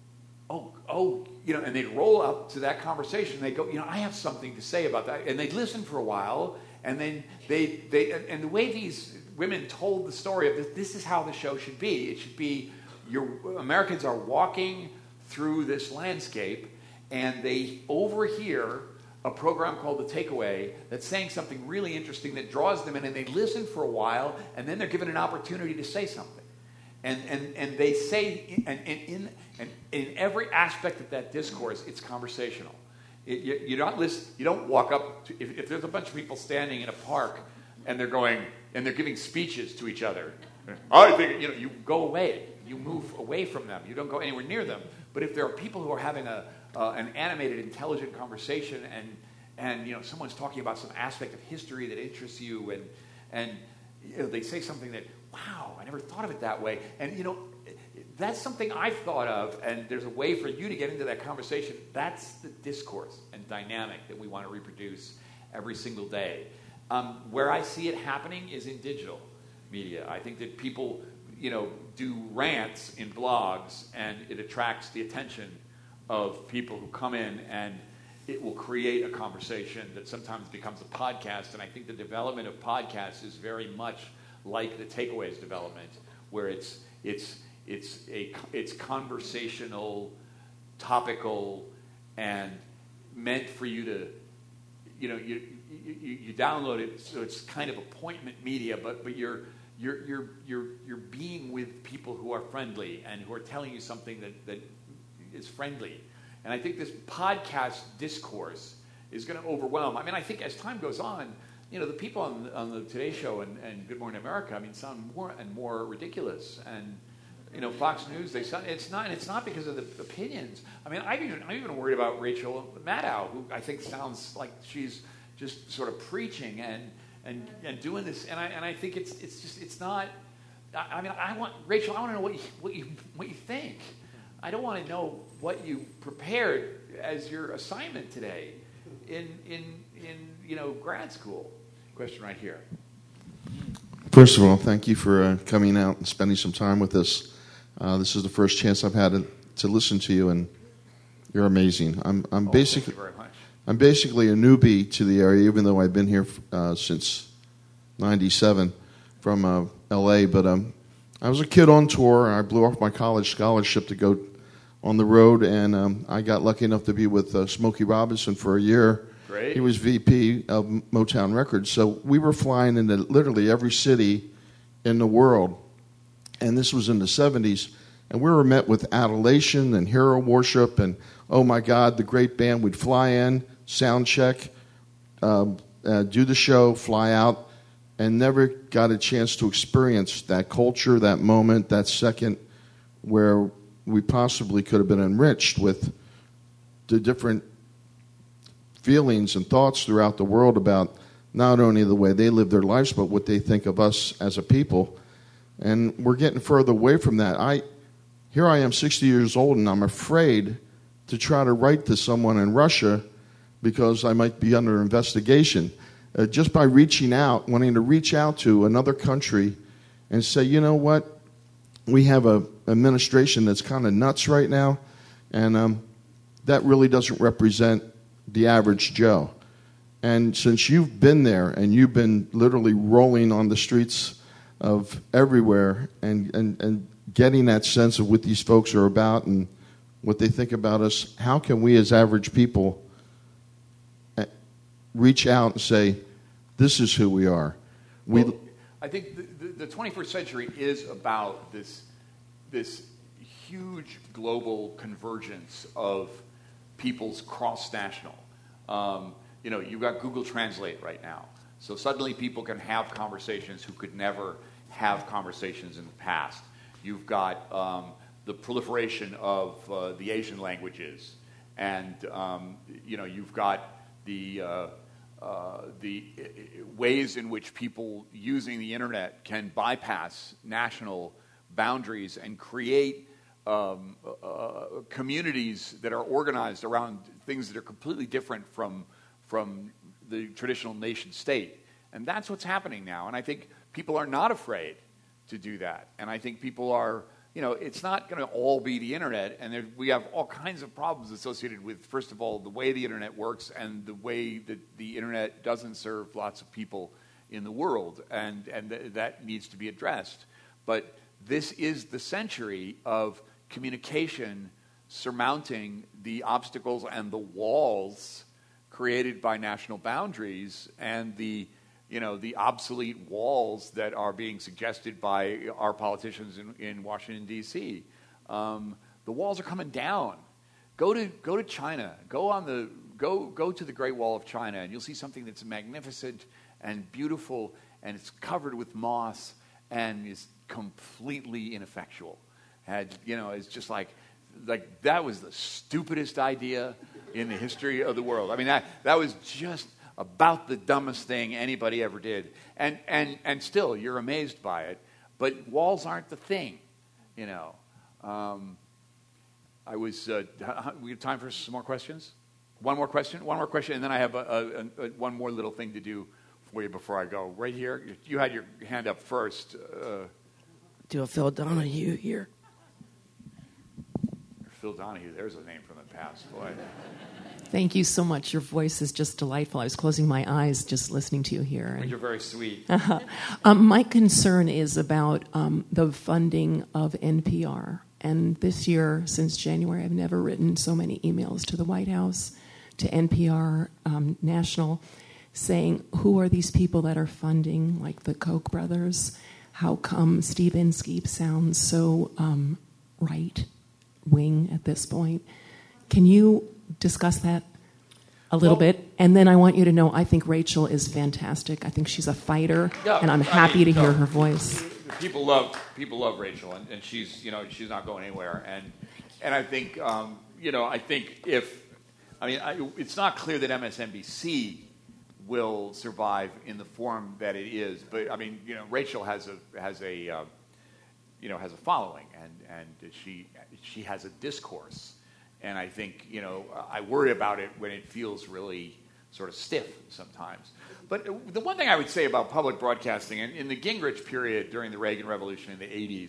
oh, oh, you know, and they'd roll up to that conversation. And they'd go, you know, I have something to say about that. And they'd listen for a while, and then they, they and the way these women told the story of this, this is how the show should be. It should be, your Americans are walking through this landscape, and they overhear a program called The Takeaway that's saying something really interesting that draws them in, and they listen for a while, and then they're given an opportunity to say something. And and, and they say, and, and in and in every aspect of that discourse, it's conversational. It, you, you don't listen, you don't walk up to, if, if there's a bunch of people standing in a park and they're going, and they're giving speeches to each other, I think, you know, you go away. You move away from them. You don't go anywhere near them. But if there are people who are having a uh, an animated, intelligent conversation, and and you know, someone's talking about some aspect of history that interests you, and and you know, they say something that, wow, I never thought of it that way, and you know, that's something I've thought of, and there's a way for you to get into that conversation. That's the discourse and dynamic that we want to reproduce every single day. Um, where I see it happening is in digital media. I think that people, you know, do rants in blogs, and it attracts the attention of people who come in, and it will create a conversation that sometimes becomes a podcast. And I think the development of podcasts is very much like The Takeaway's development, where it's it's it's a it's conversational, topical, and meant for you to, you know, you. You, you download it, so it's kind of appointment media, but but you're you're you're you're you're being with people who are friendly and who are telling you something that, that is friendly. And I think this podcast discourse is going to overwhelm. I mean, I think as time goes on, you know, the people on the, on the Today Show and, and Good Morning America, I mean, sound more and more ridiculous. And you know, Fox News, they sound, it's not it's not because of the opinions. I mean, I'm even I'm even worried about Rachel Maddow, who I think sounds like she's just sort of preaching and, and, and doing this, and I and I think it's it's just it's not. I, I mean, I want Rachel. I want to know what you what you what you think. I don't want to know what you prepared as your assignment today in in in you know grad school. Question right here. First of all, thank you for uh, coming out and spending some time with us. Uh, this is the first chance I've had to, to listen to you, and you're amazing. I'm I'm Oh, basically thank you very much. I'm basically a newbie to the area, even though I've been here uh, since ninety-seven from uh, L A. But um, I was a kid on tour. I blew off my college scholarship to go on the road, and um, I got lucky enough to be with uh, Smokey Robinson for a year. Great. He was V P of Motown Records. So we were flying into literally every city in the world, and this was in the seventies, and we were met with adulation and hero worship, and oh my God, the great band would fly in, sound check, um, uh, do the show, fly out, and never got a chance to experience that culture, that moment, that second where we possibly could have been enriched with the different feelings and thoughts throughout the world about not only the way they live their lives, but what they think of us as a people. And we're getting further away from that. I, here I am, sixty years old, and I'm afraid to try to write to someone in Russia because I might be under investigation. Uh, just by reaching out, wanting to reach out to another country and say, you know what, we have a administration that's kind of nuts right now, and um, that really doesn't represent the average Joe. And since you've been there and you've been literally rolling on the streets of everywhere and, and, and getting that sense of what these folks are about and what they think about us, how can we as average people reach out and say, this is who we are? We, Well, I think the, the, the twenty-first century is about this, this huge global convergence of people's cross-national. Um, you know, you've got Google Translate right now. So suddenly people can have conversations who could never have conversations in the past. You've got um, the proliferation of uh, the Asian languages. And, um, you know, you've got the, uh, uh, the ways in which people using the internet can bypass national boundaries and create um, uh, communities that are organized around things that are completely different from from the traditional nation state. And that's what's happening now. And I think people are not afraid to do that. And I think people are, you know, it's not going to all be the internet. And there, we have all kinds of problems associated with, first of all, the way the internet works and the way that the internet doesn't serve lots of people in the world. And, and th- that needs to be addressed. But this is the century of communication surmounting the obstacles and the walls created by national boundaries and the, you know, the obsolete walls that are being suggested by our politicians in, in Washington, D C. Um, the walls are coming down. Go to go to China. Go on the go go to the Great Wall of China, and you'll see something that's magnificent and beautiful, and it's covered with moss and is completely ineffectual. And you know, it's just like like that was the stupidest idea in the history of the world. I mean, that that was just about the dumbest thing anybody ever did. And and and still, you're amazed by it. But walls aren't the thing, you know. Um, I was. Uh, we have time for some more questions. One more question. One more question, and then I have a, a, a, one more little thing to do for you before I go. Right here, you had your hand up first. Uh, Do a Phil Donahue here. Phil Donahue, there's a name from the past, boy. Thank you so much. Your voice is just delightful. I was closing my eyes just listening to you here. Well, you're very sweet. Uh-huh. Um, my concern is about um, the funding of N P R. And this year, since January, I've never written so many emails to the White House, to N P R um, National, saying, who are these people that are funding, like the Koch brothers? How come Steve Inskeep sounds so um, right wing at this point? Can you discuss that a little well, bit? And then I want you to know I think Rachel is fantastic. I think she's a fighter, yeah, and I'm I happy mean, to hear no, her voice. People love people love Rachel, and, and she's you know she's not going anywhere. And and I think um, you know I think if I mean I, it's not clear that M S N B C will survive in the form that it is, but I mean you know Rachel has a has a uh, you know has a following, and and she she has a discourse. And I think, you know, I worry about it when it feels really sort of stiff sometimes. But the one thing I would say about public broadcasting, and in the Gingrich period during the Reagan Revolution in the eighties,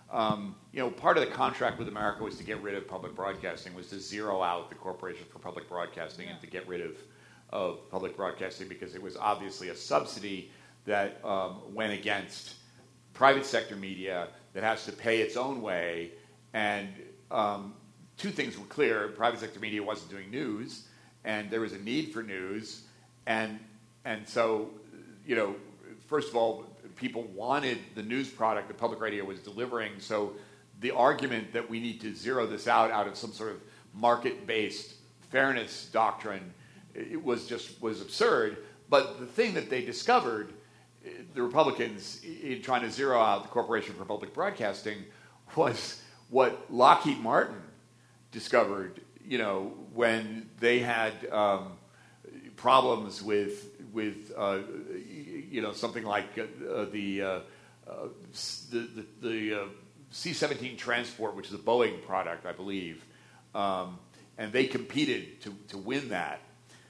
Um, you know, part of the contract with America was to get rid of public broadcasting, was to zero out the Corporation for Public Broadcasting yeah. and to get rid of, of public broadcasting because it was obviously a subsidy that um, went against private sector media that has to pay its own way. And um, two things were clear. Private sector media wasn't doing news, and there was a need for news. And and so, you know, first of all, people wanted the news product that public radio was delivering. So the argument that we need to zero this out out of some sort of market-based fairness doctrine, it was just was absurd. But the thing that they discovered, the Republicans, in trying to zero out the Corporation for Public Broadcasting, was what Lockheed Martin discovered, you know, when they had um, problems with with uh, you know something like uh, the, uh, uh, the the the uh, C seventeen transport, which is a Boeing product, I believe, um, and they competed to to win that.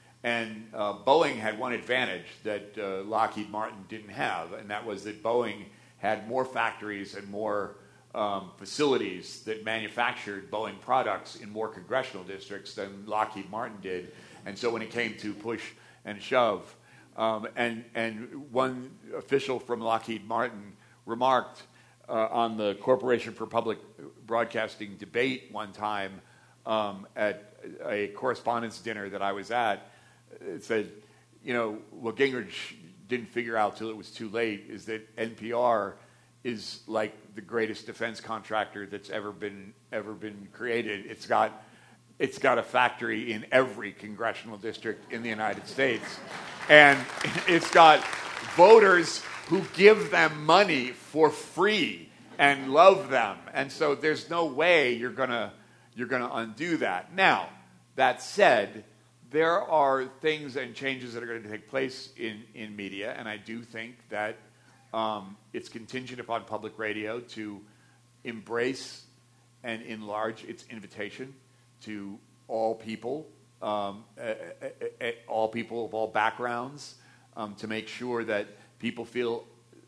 And uh, Boeing had one advantage that uh, Lockheed Martin didn't have, and that was that Boeing had more factories and more um, facilities that manufactured Boeing products in more congressional districts than Lockheed Martin did. And so when it came to push and shove, um, and, and one official from Lockheed Martin remarked uh, on the Corporation for Public Broadcasting debate one time um, at a correspondence dinner that I was at. It said, you know, what Gingrich didn't figure out till it was too late is that N P R is like the greatest defense contractor that's ever been ever been created. It's got it's got a factory in every congressional district in the United States, and it's got voters who give them money for free and love them, and so there's no way you're gonna you're gonna undo that. Now, that said, there are things and changes that are going to take place in, in media, and I do think that um, it's contingent upon public radio to embrace and enlarge its invitation to all people, um, uh, uh, uh, all people of all backgrounds, um, to make sure that people feel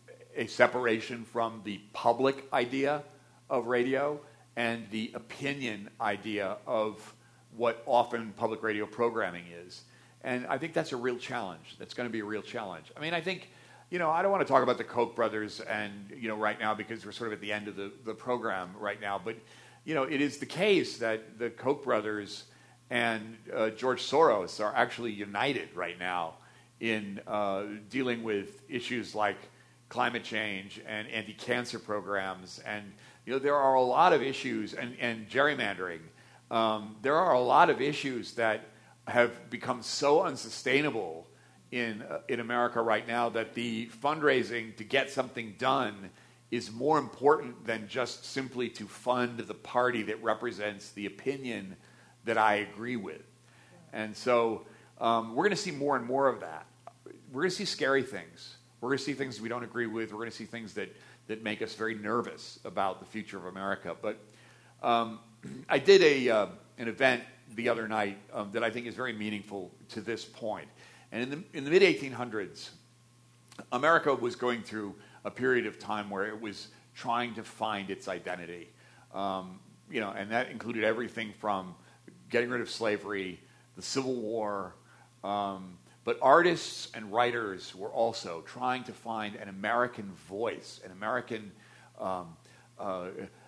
a separation from the public idea of radio and the opinion idea of what often public radio programming is. And I think that's a real challenge. That's going to be a real challenge. I mean, I think, you know, I don't want to talk about the Koch brothers and, you know, right now because we're sort of at the end of the, the program right now. But, you know, it is the case that the Koch brothers and uh, George Soros are actually united right now in uh, dealing with issues like climate change and anti-cancer programs. And, you know, there are a lot of issues, and, and gerrymandering. Um, there are a lot of issues that have become so unsustainable in uh, in America right now that the fundraising to get something done is more important than just simply to fund the party that represents the opinion that I agree with. And so um, we're going to see more and more of that. We're going to see scary things. We're going to see things we don't agree with. We're going to see things that, that make us very nervous about the future of America. But um, I did a uh, an event the other night um, that I think is very meaningful to this point. And in the in the mid eighteen hundreds, America was going through a period of time where it was trying to find its identity. Um, you know, and that included everything from getting rid of slavery, the Civil War, um, but artists and writers were also trying to find an American voice, an American um, uh,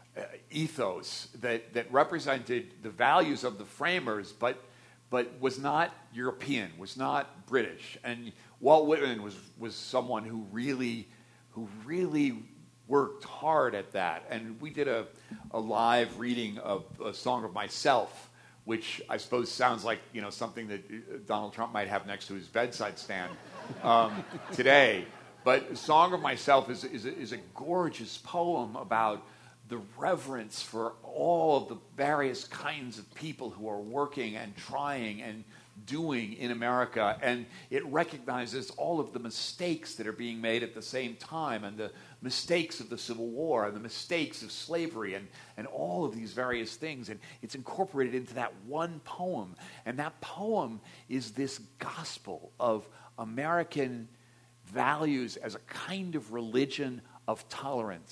ethos that, that represented the values of the framers, but but was not European, was not British. And Walt Whitman was was someone who really who really worked hard at that. And we did a, a live reading of A Song of Myself, which I suppose sounds like, you know, something that Donald Trump might have next to his bedside stand um, today. But Song of Myself is is a, is a gorgeous poem about the reverence for all of the various kinds of people who are working and trying and doing in America, and it recognizes all of the mistakes that are being made at the same time, and the mistakes of the Civil War, and the mistakes of slavery, and, and all of these various things, and it's incorporated into that one poem. And that poem is this gospel of American values as a kind of religion of tolerance,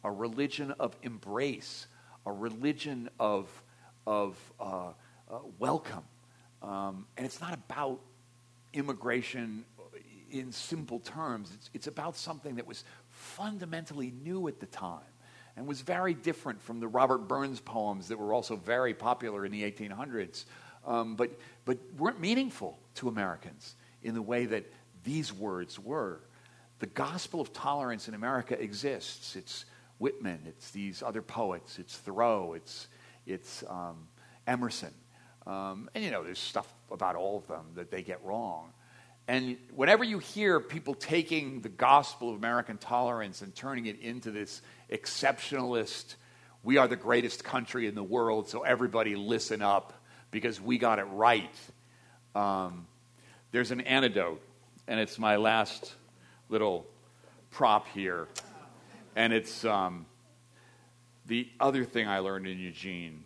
a religion of embrace, a religion of, of uh, uh, welcome. Um, and it's not about immigration in simple terms. It's, it's about something that was fundamentally new at the time and was very different from the Robert Burns poems that were also very popular in the eighteen hundreds, um, but, but weren't meaningful to Americans in the way that these words were. The gospel of tolerance in America exists. It's Whitman, it's these other poets, it's Thoreau, it's, it's um, Emerson. Um, and, you know, there's stuff about all of them that they get wrong. And whenever you hear people taking the gospel of American tolerance and turning it into this exceptionalist, we are the greatest country in the world, so everybody listen up because we got it right. Um, there's an antidote, and it's my last little prop here. And it's um, the other thing I learned in Eugene.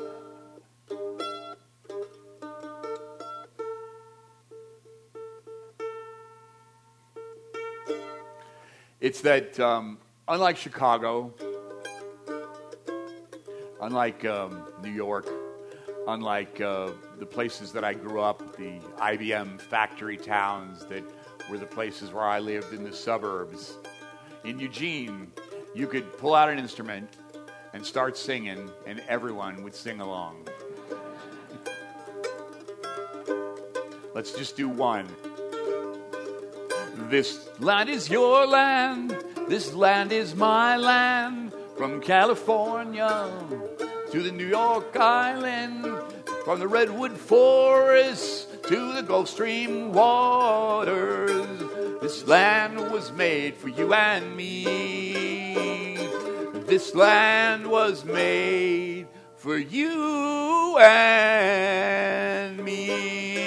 It's that, um, unlike Chicago, unlike um, New York, unlike uh, the places that I grew up, the I B M factory towns that were the places where I lived in the suburbs, in Eugene, you could pull out an instrument and start singing, and everyone would sing along. Let's just do one. This land is your land, this land is my land, from California to the New York Island, from the redwood forest to the Gulf Stream waters. This land was made for you and me. This land was made for you and me.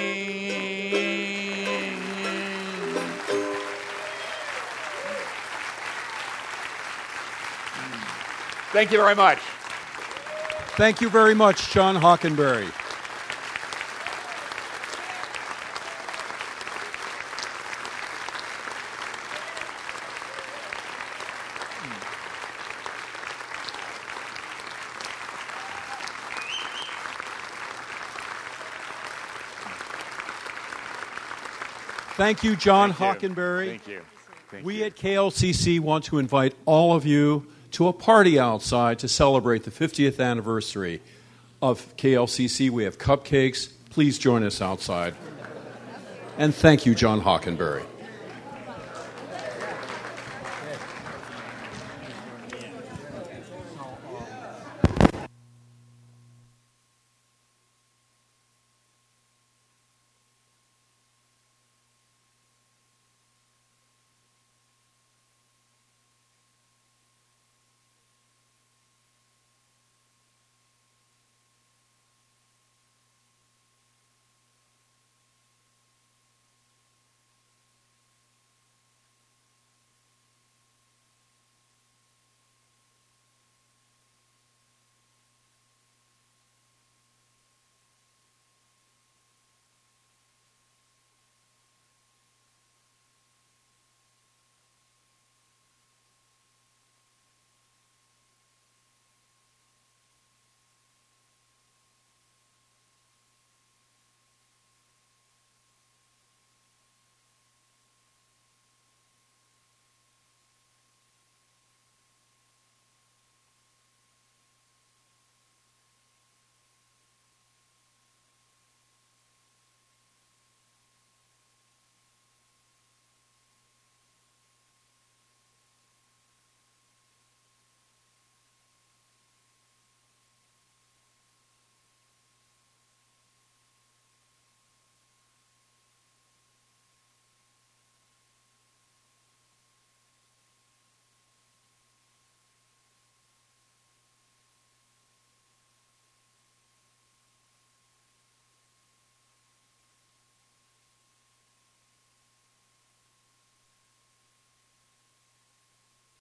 Thank you very much. Thank you very much, John Hockenberry. Thank you, John Thank you. Hockenberry. Thank you. Thank we you. at K L C C want to invite all of you to a party outside to celebrate the fiftieth anniversary of K L C C. We have cupcakes. Please join us outside. And thank you, John Hockenberry.